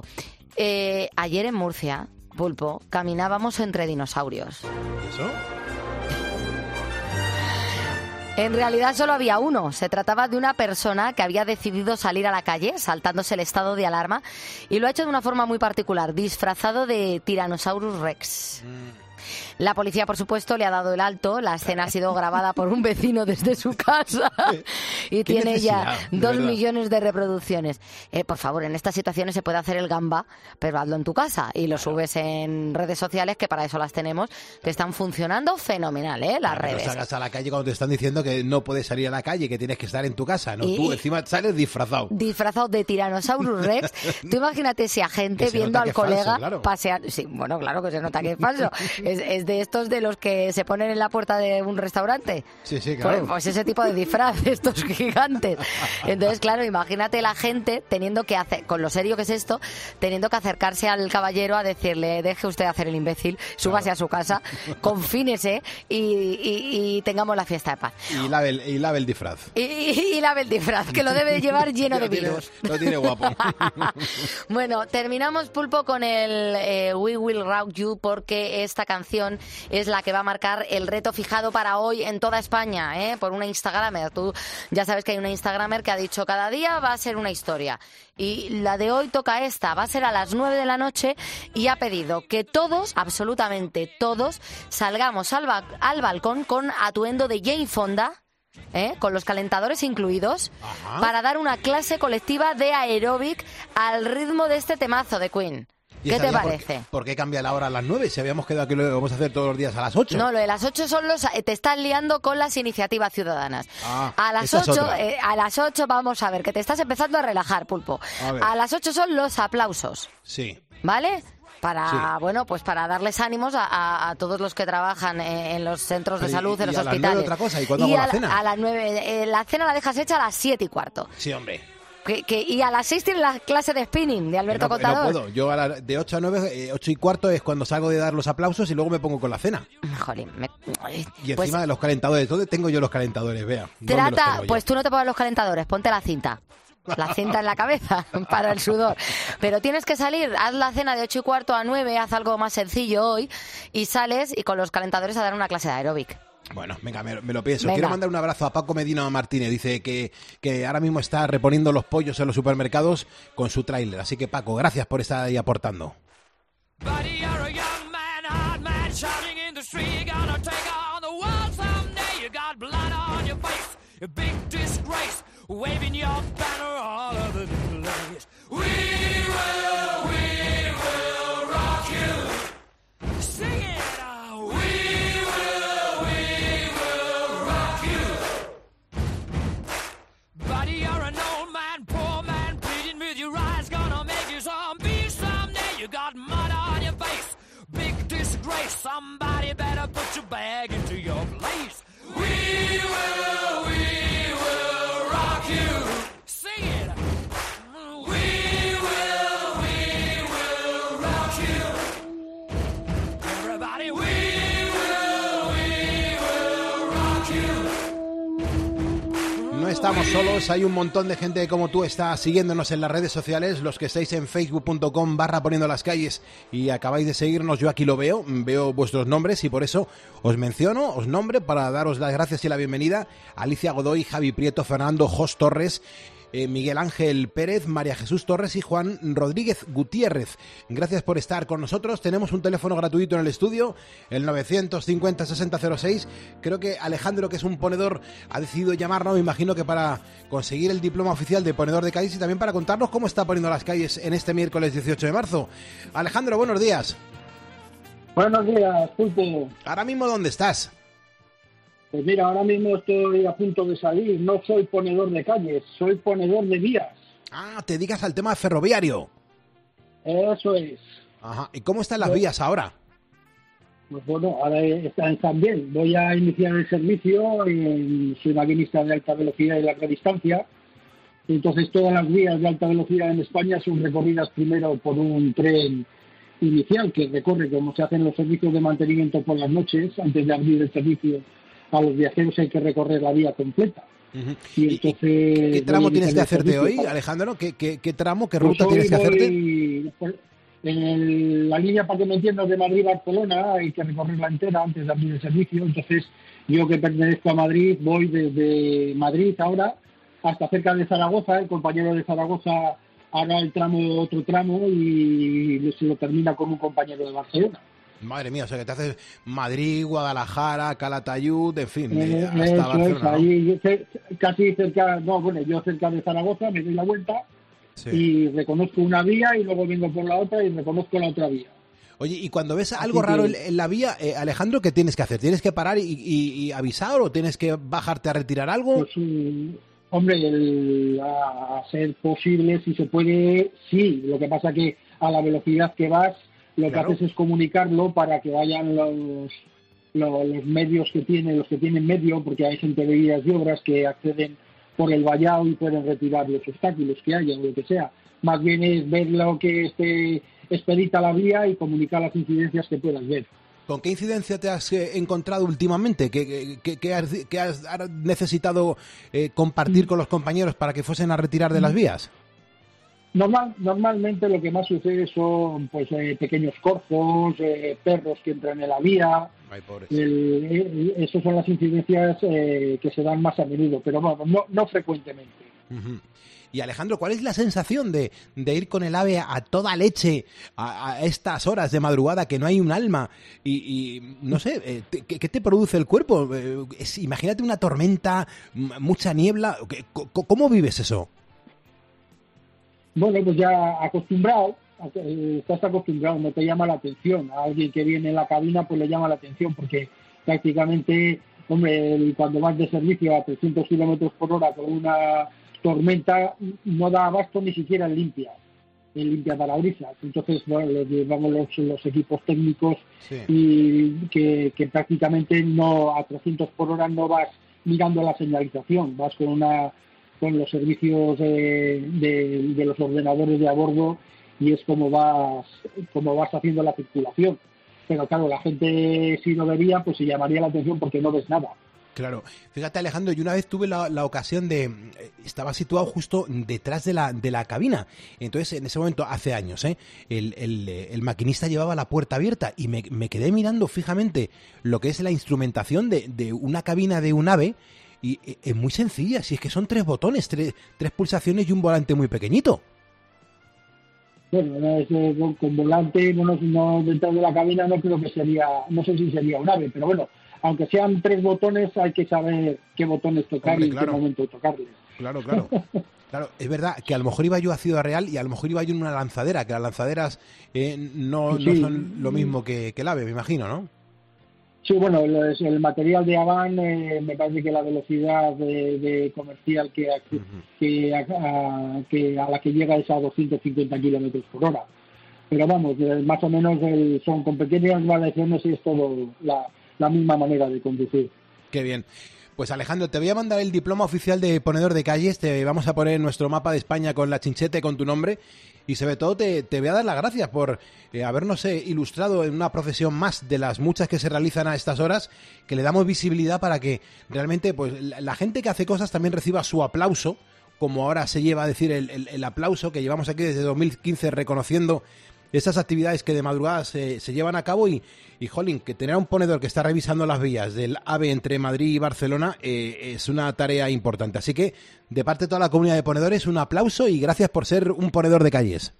Eh, ayer en Murcia, Pulpo, caminábamos entre dinosaurios. ¿Y eso? En realidad solo había uno. Se trataba de una persona que había decidido salir a la calle, saltándose el estado de alarma, y lo ha hecho de una forma muy particular, disfrazado de Tyrannosaurus Rex. Mm. La policía, por supuesto, le ha dado el alto. La escena ha sido grabada por un vecino desde su casa y tiene ya dos millones de reproducciones. Eh, por favor, en estas situaciones se puede hacer el gamba, pero hazlo en tu casa y lo subes en redes sociales, que para eso las tenemos, que están funcionando fenomenal, ¿eh? Las claro, redes. No salgas a la calle cuando te están diciendo que no puedes salir a la calle, que tienes que estar en tu casa, ¿no? Y, Tú encima sales disfrazado. Disfrazado de Tyrannosaurus Rex. Tú imagínate si a gente viendo al colega falso, claro. pasear... Sí, bueno, claro que se nota que es falso. es, es de estos de los que se ponen en la puerta de un restaurante. Sí, sí, claro. Pues, pues ese tipo de disfraz, estos gigantes. Entonces, claro, imagínate la gente teniendo que hacer, con lo serio que es esto, teniendo que acercarse al caballero a decirle, deje usted hacer el imbécil, súbase claro. a su casa, confínese y, y, y tengamos la fiesta de paz. Y lave el, y lave el disfraz. Y, y, y lave el disfraz, que lo debe llevar lleno de virus. Tiene, lo tiene guapo. Bueno, terminamos, Pulpo, con el eh, We Will Rock You, porque esta canción canción es la que va a marcar el reto fijado para hoy en toda España, ¿eh? Por una Instagramer. Tú ya sabes que hay una Instagramer que ha dicho cada día va a ser una historia. Y la de hoy toca esta, va a ser a las nueve de la noche y ha pedido que todos, absolutamente todos, salgamos al, ba- al balcón con atuendo de Jane Fonda, ¿eh? Con los calentadores incluidos, Ajá. para dar una clase colectiva de aeróbic al ritmo de este temazo de Queen. ¿Qué te parece? Por, ¿Por qué cambia la hora a las nueve? Si habíamos quedado que lo vamos a hacer todos los días a las ocho. No, lo de las ocho son los... Te estás liando con las iniciativas ciudadanas. Ah, a las ocho, eh, a las ocho vamos a ver, que te estás empezando a relajar, Pulpo. A, a las ocho son los aplausos. Sí. ¿Vale? Para, sí. bueno, pues para darles ánimos a, a, a todos los que trabajan en, en los centros de salud, y, en los y a hospitales. Las nueve otra cosa. ¿Y cuándo y hago a, la cena? A las nueve. Eh, la cena la dejas hecha a las siete y cuarto. Sí, hombre. Que, que, y a las seis tiene la clase de spinning de Alberto no, Contador. No puedo. Yo a la, de ocho a nueve, eh, ocho y cuarto es cuando salgo de dar los aplausos y luego me pongo con la cena. Jolín, me... Y encima pues, de los calentadores. ¿Dónde tengo yo los calentadores? Vea. Trata, pues tú no te pongas los calentadores, ponte la cinta. La cinta en la cabeza para el sudor. Pero tienes que salir, haz la cena de ocho y cuarto a nueve, haz algo más sencillo hoy y sales y con los calentadores a dar una clase de aeróbic. Bueno, venga, me, me lo pienso. Venga. Quiero mandar un abrazo a Paco Medina Martínez. Dice que, que ahora mismo está reponiendo los pollos en los supermercados con su tráiler. Así que, Paco, gracias por estar ahí aportando. Somebody better put your bag into your place. We will, we will rock you. Sing it. We will, we will rock you. Everybody, we will, we will rock you. No estamos solos, hay un montón de gente como tú está siguiéndonos en las redes sociales, los que estáis en facebook.com barra poniendo las calles y acabáis de seguirnos, yo aquí lo veo, veo vuestros nombres y por eso os menciono, os nombre para daros las gracias y la bienvenida. Alicia Godoy, Javi Prieto, Fernando Jos Torres, eh, Miguel Ángel Pérez, María Jesús Torres y Juan Rodríguez Gutiérrez. Gracias por estar con nosotros. Tenemos un teléfono gratuito en el estudio, el novecientos cincuenta sesenta cero seis. Creo que Alejandro, que es un ponedor, ha decidido llamarnos, me imagino que para conseguir el diploma oficial de ponedor de calles y también para contarnos cómo está poniendo las calles en este miércoles dieciocho de marzo. Alejandro, buenos días. Buenos días, Pulpo. ¿Ahora mismo dónde estás? Pues mira, ahora mismo estoy a punto de salir. No soy ponedor de calles, soy ponedor de vías. Ah, te dedicas al tema ferroviario. Eso es. Ajá. ¿Y cómo están las pues, vías ahora? Pues bueno, ahora están, están bien. Voy a iniciar el servicio. En, soy maquinista de alta velocidad y larga distancia. Entonces todas las vías de alta velocidad en España son recorridas primero por un tren inicial que recorre, como se hacen los servicios de mantenimiento por las noches, antes de abrir el servicio. A los viajeros hay que recorrer la vía completa. Uh-huh. Y entonces, ¿Qué, qué tramo tienes que hacerte hoy, para... Alejandro? ¿Qué, qué, qué tramo, qué pues ruta tienes que hacerte? Voy, en el, la línea, para que me entiendas, de Madrid a Barcelona, hay que recorrerla entera antes de abrir el servicio. Entonces, yo que pertenezco a Madrid, voy desde Madrid ahora hasta cerca de Zaragoza. El compañero de Zaragoza hará el tramo, otro tramo, y se lo termina con un compañero de Barcelona. Madre mía, o sea que te haces Madrid, Guadalajara, Calatayud, en fin, eh, hasta eso Barcelona, es, ahí, ¿no? Casi cerca, no, bueno, yo cerca de Zaragoza, me doy la vuelta, sí, y reconozco una vía y luego vengo por la otra y reconozco la otra vía. Oye, y cuando ves algo Así raro que... en, en la vía, eh, Alejandro, ¿qué tienes que hacer? ¿Tienes que parar y, y, y avisar o tienes que bajarte a retirar algo? Pues, um, hombre, el, a, a ser posible, si se puede, sí. Lo que pasa que a la velocidad que vas, lo claro. que haces es comunicarlo para que vayan los, los, los medios que tienen, los que tienen medio, porque hay gente de vías y obras que acceden por el vallado y pueden retirar los obstáculos que haya o lo que sea. Más bien es ver lo que esté expedita la vía y comunicar las incidencias que puedas ver. ¿Con qué incidencia te has eh, encontrado últimamente? ¿Qué, qué, qué, has, qué has necesitado eh, compartir con los compañeros para que fuesen a retirar de las vías? Normal, normalmente lo que más sucede son pues eh, pequeños corzos, eh, perros que entran en la vía. Ay, el, el, esas son las incidencias eh, que se dan más a menudo, pero bueno, no, no frecuentemente. Uh-huh. Y Alejandro, ¿cuál es la sensación de, de ir con el AVE a, a toda leche a, a estas horas de madrugada que no hay un alma? Y, y no sé, eh, te, ¿qué, ¿qué te produce el cuerpo? Eh, es, imagínate una tormenta, mucha niebla. ¿Cómo vives eso? Bueno, pues ya acostumbrado, estás acostumbrado, no te llama la atención. A alguien que viene en la cabina pues le llama la atención porque prácticamente, hombre, cuando vas de servicio a trescientos kilómetros por hora con una tormenta no da abasto ni siquiera en limpia, en limpia parabrisas. Entonces, bueno, le llevamos los, los equipos técnicos sí. y que, que prácticamente no a trescientos por hora no vas mirando la señalización, vas con una con los servicios de, de, de los ordenadores de a bordo y es como vas como vas haciendo la circulación. Pero claro, la gente si lo vería, pues se llamaría la atención porque no ves nada. Claro, fíjate Alejandro, yo una vez tuve la, la ocasión de, estaba situado justo detrás de la, de la cabina, entonces en ese momento, hace años, ¿eh? el, el, el maquinista llevaba la puerta abierta y me, me quedé mirando fijamente lo que es la instrumentación de, de una cabina de un AVE y es muy sencilla, si es que son tres botones, tres, tres pulsaciones y un volante muy pequeñito. Bueno, es, eh, con, con volante, bueno, no, dentro de la cabina no creo que sería, no sé si sería un AVE, pero bueno, aunque sean tres botones, hay que saber qué botones tocar Hombre, y en claro. qué momento tocarles. Claro, claro. Claro, es verdad que a lo mejor iba yo a Ciudad Real y a lo mejor iba yo en una lanzadera, que las lanzaderas eh, no, sí. no son lo mismo que, que el AVE, me imagino, ¿no? Sí, bueno, el, el material de Avan eh, me parece que la velocidad de, de comercial que a, uh-huh. que, a, a, que a la que llega es a doscientos cincuenta kilómetros por hora. Pero vamos, eh, más o menos el, son con pequeñas variaciones y es todo la... la misma manera de conducir. Qué bien. Pues Alejandro, te voy a mandar el diploma oficial de ponedor de calles, te vamos a poner nuestro mapa de España con la chincheta y con tu nombre y sobre todo te, te voy a dar las gracias por eh, habernos eh, ilustrado en una profesión más de las muchas que se realizan a estas horas, que le damos visibilidad para que realmente pues la, la gente que hace cosas también reciba su aplauso, como ahora se lleva a decir el, el, el aplauso que llevamos aquí desde dos mil quince reconociendo estas actividades que de madrugada se, se llevan a cabo y, y, jolín, que tener a un ponedor que está revisando las vías del AVE entre Madrid y Barcelona eh, es una tarea importante. Así que, de parte de toda la comunidad de ponedores, un aplauso y gracias por ser un ponedor de calles.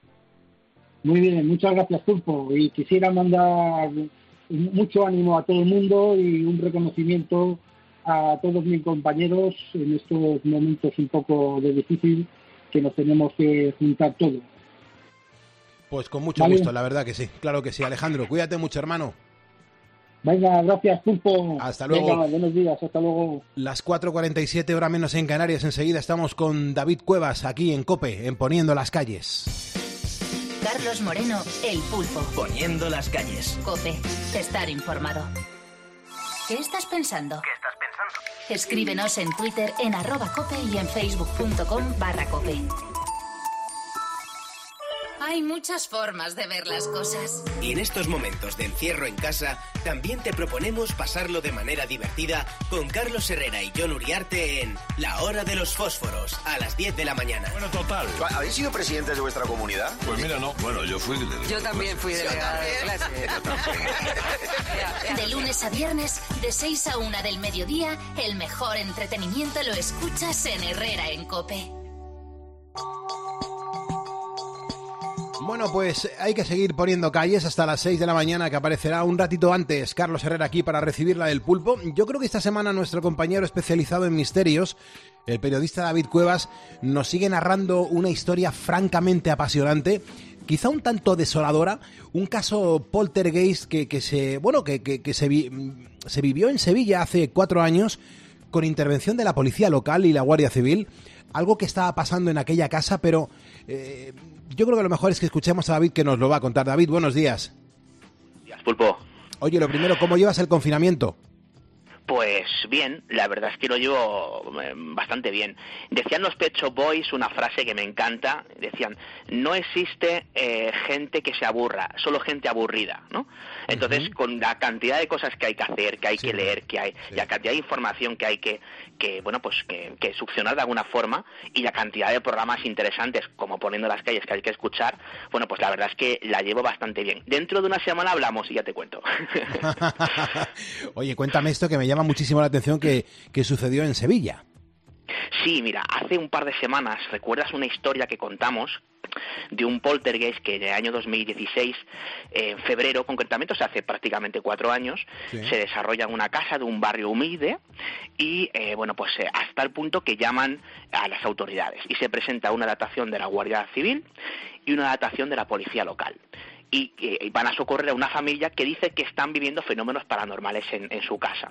Muy bien, muchas gracias, Pulpo. Y quisiera mandar mucho ánimo a todo el mundo y un reconocimiento a todos mis compañeros en estos momentos un poco de difícil que nos tenemos que juntar todos. Pues con mucho vale. gusto, la verdad que sí, claro que sí. Alejandro, cuídate mucho, hermano. Venga, gracias, Pulpo. Hasta luego. Venga, buenos días, hasta luego. Las cuatro cuarenta y siete, hora menos en Canarias. Enseguida estamos con David Cuevas, aquí en COPE, en Poniendo las Calles. Carlos Moreno, El Pulpo. Poniendo las Calles. COPE, estar informado. ¿Qué estás pensando? ¿Qué estás pensando? Escríbenos en Twitter en arroba cope y en facebook.com barra cope. Hay muchas formas de ver las cosas. Y en estos momentos de encierro en casa, también te proponemos pasarlo de manera divertida con Carlos Herrera y Jon Uriarte en La Hora de los Fósforos, a las diez de la mañana. Bueno, total. ¿Habéis sido presidentes de vuestra comunidad? Pues mira, no. Bueno, yo fui... De... Yo también fui delegada de clase. De lunes a viernes, de seis a una del mediodía, el mejor entretenimiento lo escuchas en Herrera en COPE. Bueno, pues hay que seguir poniendo calles hasta las seis de la mañana, que aparecerá un ratito antes Carlos Herrera aquí para recibir la del Pulpo. Yo creo que esta semana nuestro compañero especializado en misterios, el periodista David Cuevas, nos sigue narrando una historia francamente apasionante, quizá un tanto desoladora, un caso poltergeist que, que se bueno que, que, que se, vi, se vivió en Sevilla hace cuatro años con intervención de la policía local y la Guardia Civil, algo que estaba pasando en aquella casa, pero eh, yo creo que lo mejor es que escuchemos a David, que nos lo va a contar. David, buenos días. Días, Pulpo. Oye, lo primero, ¿cómo llevas el confinamiento? Pues bien, la verdad es que lo llevo eh, bastante bien. Decían los Pet Shop Boys una frase que me encanta, decían, no existe eh, gente que se aburra, solo gente aburrida, ¿no? Entonces, uh-huh. con la cantidad de cosas que hay que hacer, que hay sí, que leer, que hay, sí. y la cantidad de información que hay que, que bueno, pues que, que succionar de alguna forma, y la cantidad de programas interesantes, como Poniendo las calles, que hay que escuchar, bueno, pues la verdad es que la llevo bastante bien. Dentro de una semana hablamos y ya te cuento. Oye, cuéntame esto que me llama muchísimo la atención que, que sucedió en Sevilla. Sí, mira, hace un par de semanas, ¿recuerdas una historia que contamos de un poltergeist que en el año dos mil dieciséis, eh, en febrero concretamente, o sea, hace prácticamente cuatro años, sí. se desarrolla en una casa de un barrio humilde y, eh, bueno, pues eh, hasta el punto que llaman a las autoridades y se presenta una datación de la Guardia Civil y una datación de la Policía Local. Y eh, van a socorrer a una familia que dice que están viviendo fenómenos paranormales en, en su casa.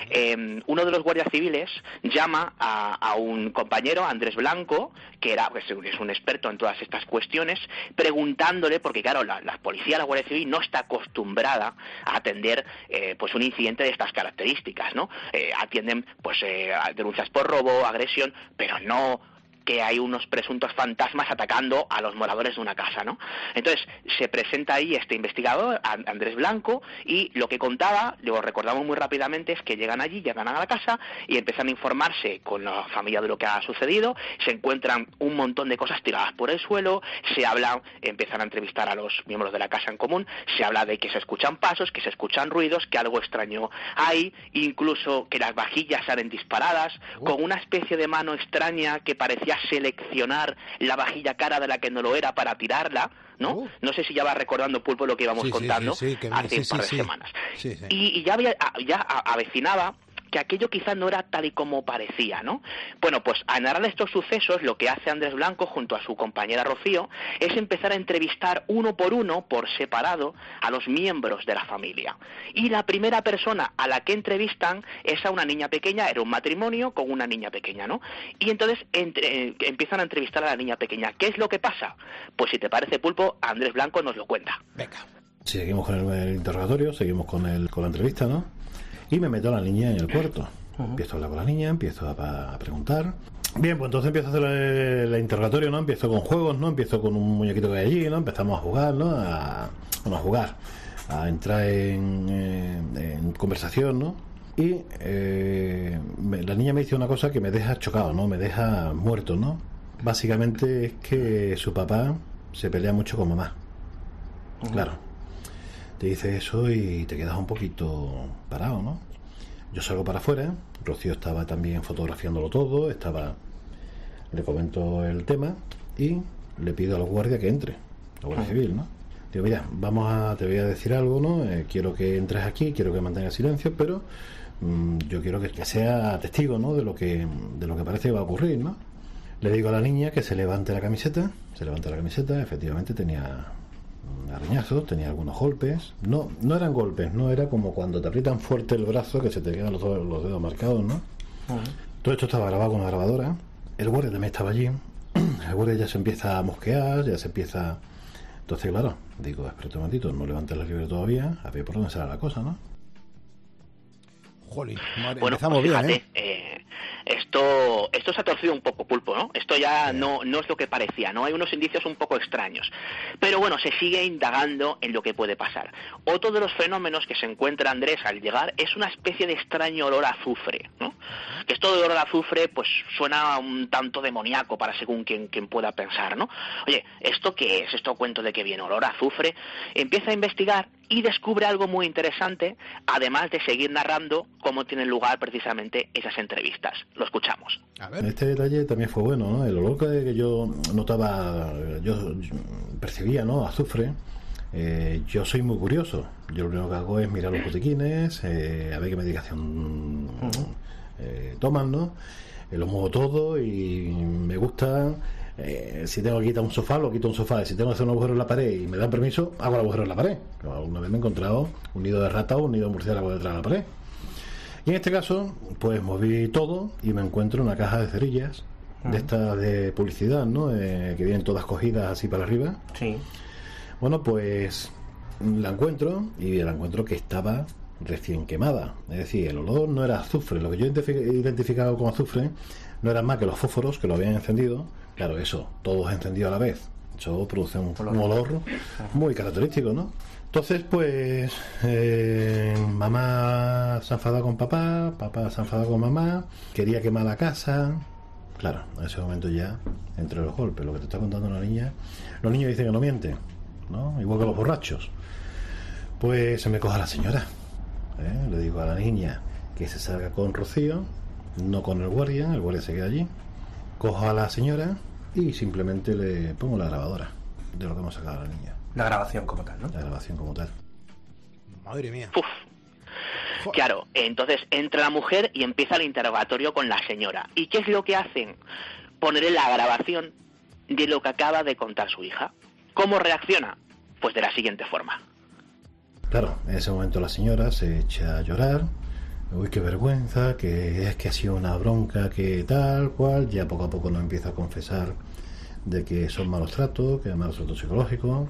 Eh, uno de los guardias civiles llama a, a un compañero, Andrés Blanco, que era pues, es un experto en todas estas cuestiones, preguntándole, porque claro, la, la policía, la Guardia Civil no está acostumbrada a atender eh, pues un incidente de estas características, ¿no? Eh, atienden pues eh, denuncias por robo, agresión, pero no que hay unos presuntos fantasmas atacando a los moradores de una casa, ¿no? Entonces, se presenta ahí este investigador, Andrés Blanco, y lo que contaba, lo recordamos muy rápidamente, es que llegan allí, llegan a la casa y empiezan a informarse con la familia de lo que ha sucedido, se encuentran un montón de cosas tiradas por el suelo, se habla, empiezan a entrevistar a los miembros de la casa en común, se habla de que se escuchan pasos, que se escuchan ruidos, que algo extraño hay, incluso que las vajillas salen disparadas, uh. con una especie de mano extraña que parecía seleccionar la vajilla cara de la que no lo era para tirarla, ¿no? Uh. No sé si ya va recordando, Pulpo, lo que íbamos sí, contando sí, sí, sí, que hace sí, un par de sí, semanas. Sí, sí. Y, y ya, había, ya avecinaba que aquello quizás no era tal y como parecía, ¿no? Bueno, pues a narrar estos sucesos, lo que hace Andrés Blanco junto a su compañera Rocío es empezar a entrevistar uno por uno, por separado, a los miembros de la familia. Y la primera persona a la que entrevistan es a una niña pequeña, era un matrimonio con una niña pequeña, ¿no? Y entonces entre, eh, empiezan a entrevistar a la niña pequeña. ¿Qué es lo que pasa? Pues si te parece, Pulpo, Andrés Blanco nos lo cuenta. Venga. Seguimos con el, el interrogatorio, seguimos con, el, con la entrevista, ¿no? Y me meto a la niña en el cuarto. Uh-huh. Empiezo a hablar con la niña, empiezo a, a preguntar. Bien, pues entonces empiezo a hacer el, el interrogatorio, ¿no? Empiezo con juegos, ¿no? Empiezo con un muñequito que hay allí, ¿no? Empezamos a jugar, ¿no? A, bueno, a jugar, a entrar en, en, en conversación, ¿no? Y eh, me, la niña me dice una cosa que me deja chocado, ¿no? Me deja muerto, ¿no? Básicamente es que su papá se pelea mucho con mamá. Uh-huh. Claro. Te dice eso y te quedas un poquito parado, ¿no? Yo salgo para afuera, Rocío estaba también fotografiándolo todo, estaba, le comento el tema y le pido a los guardias que entre, la Guardia Civil, ¿no? Digo, mira, vamos a, te voy a decir algo, ¿no? Eh, quiero que entres aquí, quiero que mantengas silencio, pero mmm, yo quiero que, que sea testigo, ¿no? De lo que, de lo que parece que va a ocurrir, ¿no? Le digo a la niña que se levante la camiseta, se levanta la camiseta, efectivamente tenía arañazos, tenía algunos golpes, no no eran golpes, no era como cuando te aprietan fuerte el brazo que se te quedan los, los dedos marcados, ¿no? Uh-huh. Todo esto estaba grabado con una grabadora, el guardia también estaba allí, el guardia ya se empieza a mosquear, ya se empieza, entonces claro, digo, espérate un momentito, no levantes la libre todavía, a ver por dónde será la cosa, ¿no? Jolín, madre, bueno, empezamos pues fíjate, bien, ¿eh? eh, esto esto se ha torcido un poco, Pulpo, ¿no? Esto ya sí. no no es lo que parecía, ¿no? Hay unos indicios un poco extraños. Pero bueno, se sigue indagando en lo que puede pasar. Otro de los fenómenos que se encuentra Andrés al llegar es una especie de extraño olor a azufre, ¿no? Que esto de olor a azufre, pues suena un tanto demoníaco para según quien, quien pueda pensar, ¿no? Oye, ¿esto qué es? ¿Esto cuento de qué viene? ¿Olor a azufre? Empieza a investigar y descubre algo muy interesante, además de seguir narrando cómo tienen lugar precisamente esas entrevistas. Lo escuchamos. A ver. Este detalle también fue bueno, ¿no? El olor que yo notaba, yo percibía, ¿no? Azufre. Eh, yo soy muy curioso. Yo lo único que hago es mirar los botiquines, eh, a ver qué medicación uh-huh. eh, toman, ¿no? Eh, lo muevo todo y me gusta. Eh, si tengo que quitar un sofá, lo quito un sofá. Si tengo que hacer un agujero en la pared y me dan permiso, hago el agujero en la pared. Una vez me he encontrado un nido de rata o un nido de murciélago detrás de la pared. Y en este caso, pues moví todo y me encuentro una caja de cerillas uh-huh. de estas de publicidad, ¿no? Eh, que vienen todas cogidas así para arriba. Sí. Bueno, pues la encuentro y la encuentro que estaba recién quemada. Es decir, el olor no era azufre. Lo que yo he identificado como azufre no era más que los fósforos que lo habían encendido. Claro, eso, todos encendidos a la vez. Eso produce un, un olor muy característico, ¿no? Entonces, pues, eh, mamá se ha enfadado con papá, papá se ha enfadado con mamá, quería quemar la casa. Claro, en ese momento ya, entre los golpes, lo que te está contando la niña, los niños dicen que no mienten, ¿no? Igual que los borrachos. Pues se me coja la señora, ¿eh? Le digo a la niña que se salga con Rocío, no con el guardia, el guardia se queda allí. Cojo a la señora y simplemente le pongo la grabadora de lo que hemos sacado a la niña. La grabación como tal, ¿no? La grabación como tal. Madre mía. Uf. Claro, entonces entra la mujer y empieza el interrogatorio con la señora. ¿Y qué es lo que hacen? Ponerle la grabación de lo que acaba de contar su hija. ¿Cómo reacciona? Pues de la siguiente forma. Claro, en ese momento la señora se echa a llorar. Uy, qué vergüenza, que es que ha sido una bronca, que tal cual. Ya poco a poco nos empieza a confesar de que son malos tratos, que es malos tratos psicológicos,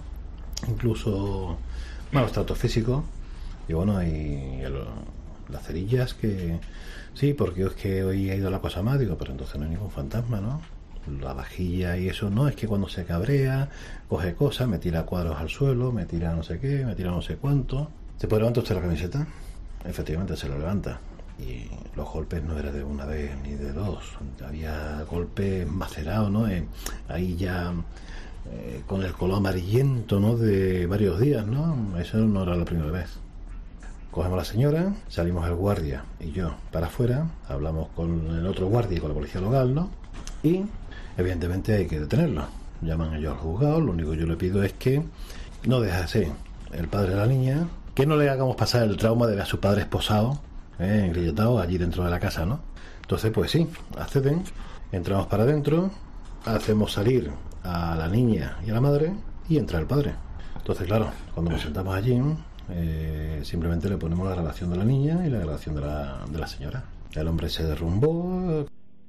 incluso malos tratos físicos. Y bueno, y el, las cerillas que... Sí, porque es que hoy ha ido la cosa más, digo, pero entonces no hay ningún fantasma, ¿no? La vajilla y eso, no, es que cuando se cabrea, coge cosas, me tira cuadros al suelo, me tira no sé qué, me tira no sé cuánto. ¿Se puede levantar usted la camiseta? Efectivamente se lo levanta. Y los golpes no eran de una vez ni de dos, había golpes macerados, ¿no? Eh, ahí ya eh, con el color amarillento, ¿no? De varios días, ¿no? Eso no era la primera vez. Cogemos a la señora, salimos el guardia y yo para afuera, hablamos con el otro guardia y con la policía local, ¿no? Y evidentemente hay que detenerlo. Llaman ellos al juzgado, lo único que yo le pido es que no dejase el padre de la niña, que no le hagamos pasar el trauma de ver a su padre esposado, eh, engrilletado allí dentro de la casa, ¿no? Entonces, pues sí, acceden, entramos para adentro, hacemos salir a la niña y a la madre y entra el padre. Entonces, claro, cuando nos sentamos allí, eh, simplemente le ponemos la grabación de la niña y la grabación de la, de la señora. El hombre se derrumbó.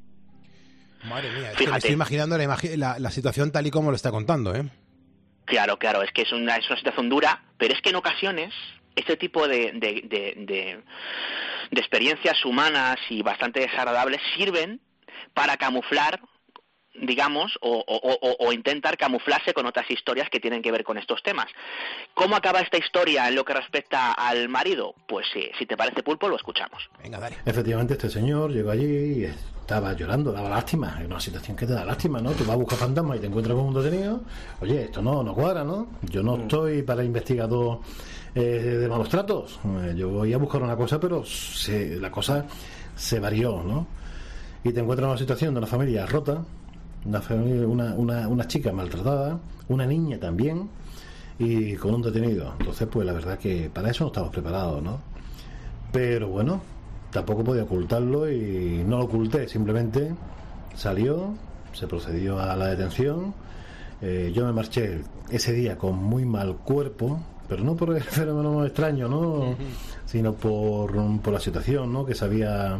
Madre mía, es que me estoy imaginando la, imagi- la, la situación tal y como lo está contando, ¿eh? Claro, claro, es que es una, es una situación dura, pero es que en ocasiones este tipo de, de, de, de, de experiencias humanas y bastante desagradables sirven para camuflar, digamos, o, o, o, o intentar camuflarse con otras historias que tienen que ver con estos temas. ¿Cómo acaba esta historia en lo que respecta al marido? Pues sí, si te parece, Pulpo, lo escuchamos. Venga, dale. Efectivamente, este señor llegó allí y estaba llorando, daba lástima. Es una situación que te da lástima, ¿no? Tú vas a buscar fantasmas y te encuentras con un detenido. Oye, esto no, no cuadra, ¿no? Yo no estoy para investigador eh, de malos tratos. Eh, yo voy a buscar una cosa, pero se, la cosa se varió, ¿no? Y te encuentras en una situación de una familia rota, una, familia, una, una, una chica maltratada, una niña también, y con un detenido. Entonces, pues la verdad que para eso no estamos preparados, ¿no? Pero bueno, tampoco podía ocultarlo y no lo oculté, simplemente salió, se procedió a la detención. Eh, yo me marché ese día con muy mal cuerpo, pero no por el fenómeno extraño, ¿no? Uh-huh. Sino por, por la situación, ¿no? Que sabía.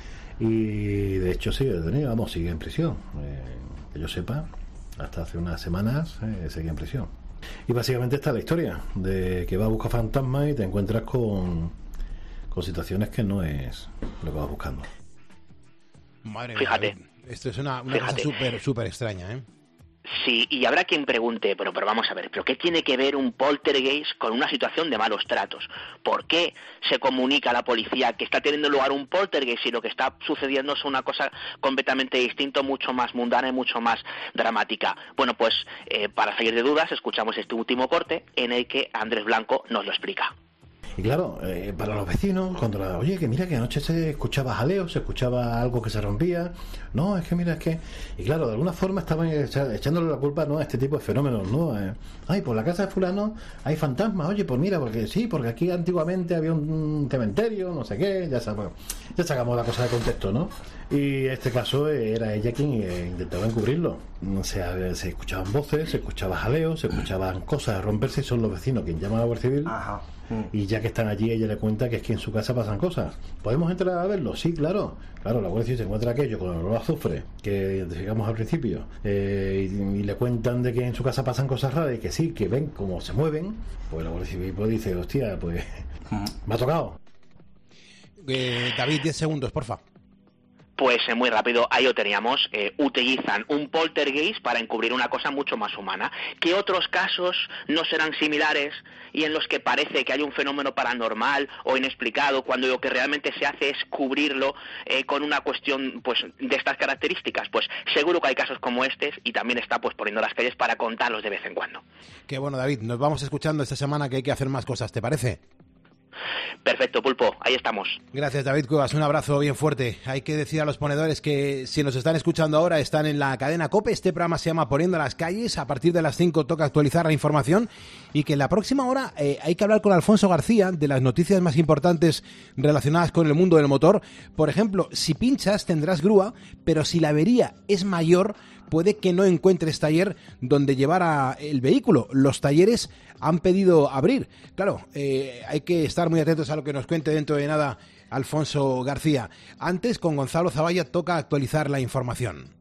Y de hecho sigue detenido, vamos, sigue en prisión. Eh, que yo sepa, hasta hace unas semanas eh, sigue en prisión. Y básicamente está la historia de que vas a buscar fantasmas y te encuentras con, con situaciones que no es lo que vas buscando. Madre mía, Fíjate. Esto es una, una Fíjate. cosa súper, súper extraña, ¿eh? Sí, y habrá quien pregunte, pero, pero vamos a ver, ¿pero qué tiene que ver un poltergeist con una situación de malos tratos? ¿Por qué se comunica a la policía que está teniendo lugar un poltergeist y lo que está sucediendo es una cosa completamente distinta, mucho más mundana y mucho más dramática? Bueno, pues eh, para salir de dudas, escuchamos este último corte en el que Andrés Blanco nos lo explica. Y claro, eh, para los vecinos, cuando la, oye, que mira que anoche se escuchaba jaleo, se escuchaba algo que se rompía, no, es que mira, es que... Y claro, de alguna forma estaban echa, echándole la culpa, ¿no?, a este tipo de fenómenos, ¿no? Eh, ay, por la casa de fulano hay fantasmas, oye, pues mira, porque sí, porque aquí antiguamente había un cementerio, no sé qué, ya, sabemos, ya sacamos la cosa de contexto, ¿no? Y en este caso eh, era ella quien eh, intentaba encubrirlo. O sea, se escuchaban voces, se escuchaba jaleo, se escuchaban cosas a romperse, y son los vecinos quienes llaman a la Guardia Civil. Ajá. Y ya que están allí, ella le cuenta que es que en su casa pasan cosas. ¿Podemos entrar a verlo? Sí, claro. Claro, la Guardia Civil se encuentra aquello con el olor a azufre que identificamos al principio, eh, y, y le cuentan de que en su casa pasan cosas raras y que sí, que ven cómo se mueven. Pues la Guardia Civil pues dice, hostia, pues me ha tocado. Eh, David, diez segundos, porfa. Pues eh, muy rápido, ahí lo teníamos, eh, utilizan un poltergeist para encubrir una cosa mucho más humana. ¿Qué otros casos no serán similares y en los que parece que hay un fenómeno paranormal o inexplicado cuando lo que realmente se hace es cubrirlo eh, con una cuestión pues de estas características? Pues seguro que hay casos como este y también está pues poniendo las calles para contarlos de vez en cuando. Qué bueno, David, nos vamos escuchando esta semana que hay que hacer más cosas, ¿te parece? Perfecto, Pulpo, ahí estamos. Gracias, David Cuevas, un abrazo bien fuerte. Hay que decir a los ponedores que si nos están escuchando ahora están en la cadena COPE. Este programa se llama Poniendo las calles. A partir de las cinco toca actualizar la información y que en la próxima hora eh, hay que hablar con Alfonso García de las noticias más importantes relacionadas con el mundo del motor. Por ejemplo, si pinchas tendrás grúa, pero si la avería es mayor, puede que no encuentres taller donde llevar a el vehículo. Los talleres han pedido abrir. Claro, eh, hay que estar muy atentos a lo que nos cuente dentro de nada Alfonso García. Antes, con Gonzalo Zavalla, toca actualizar la información.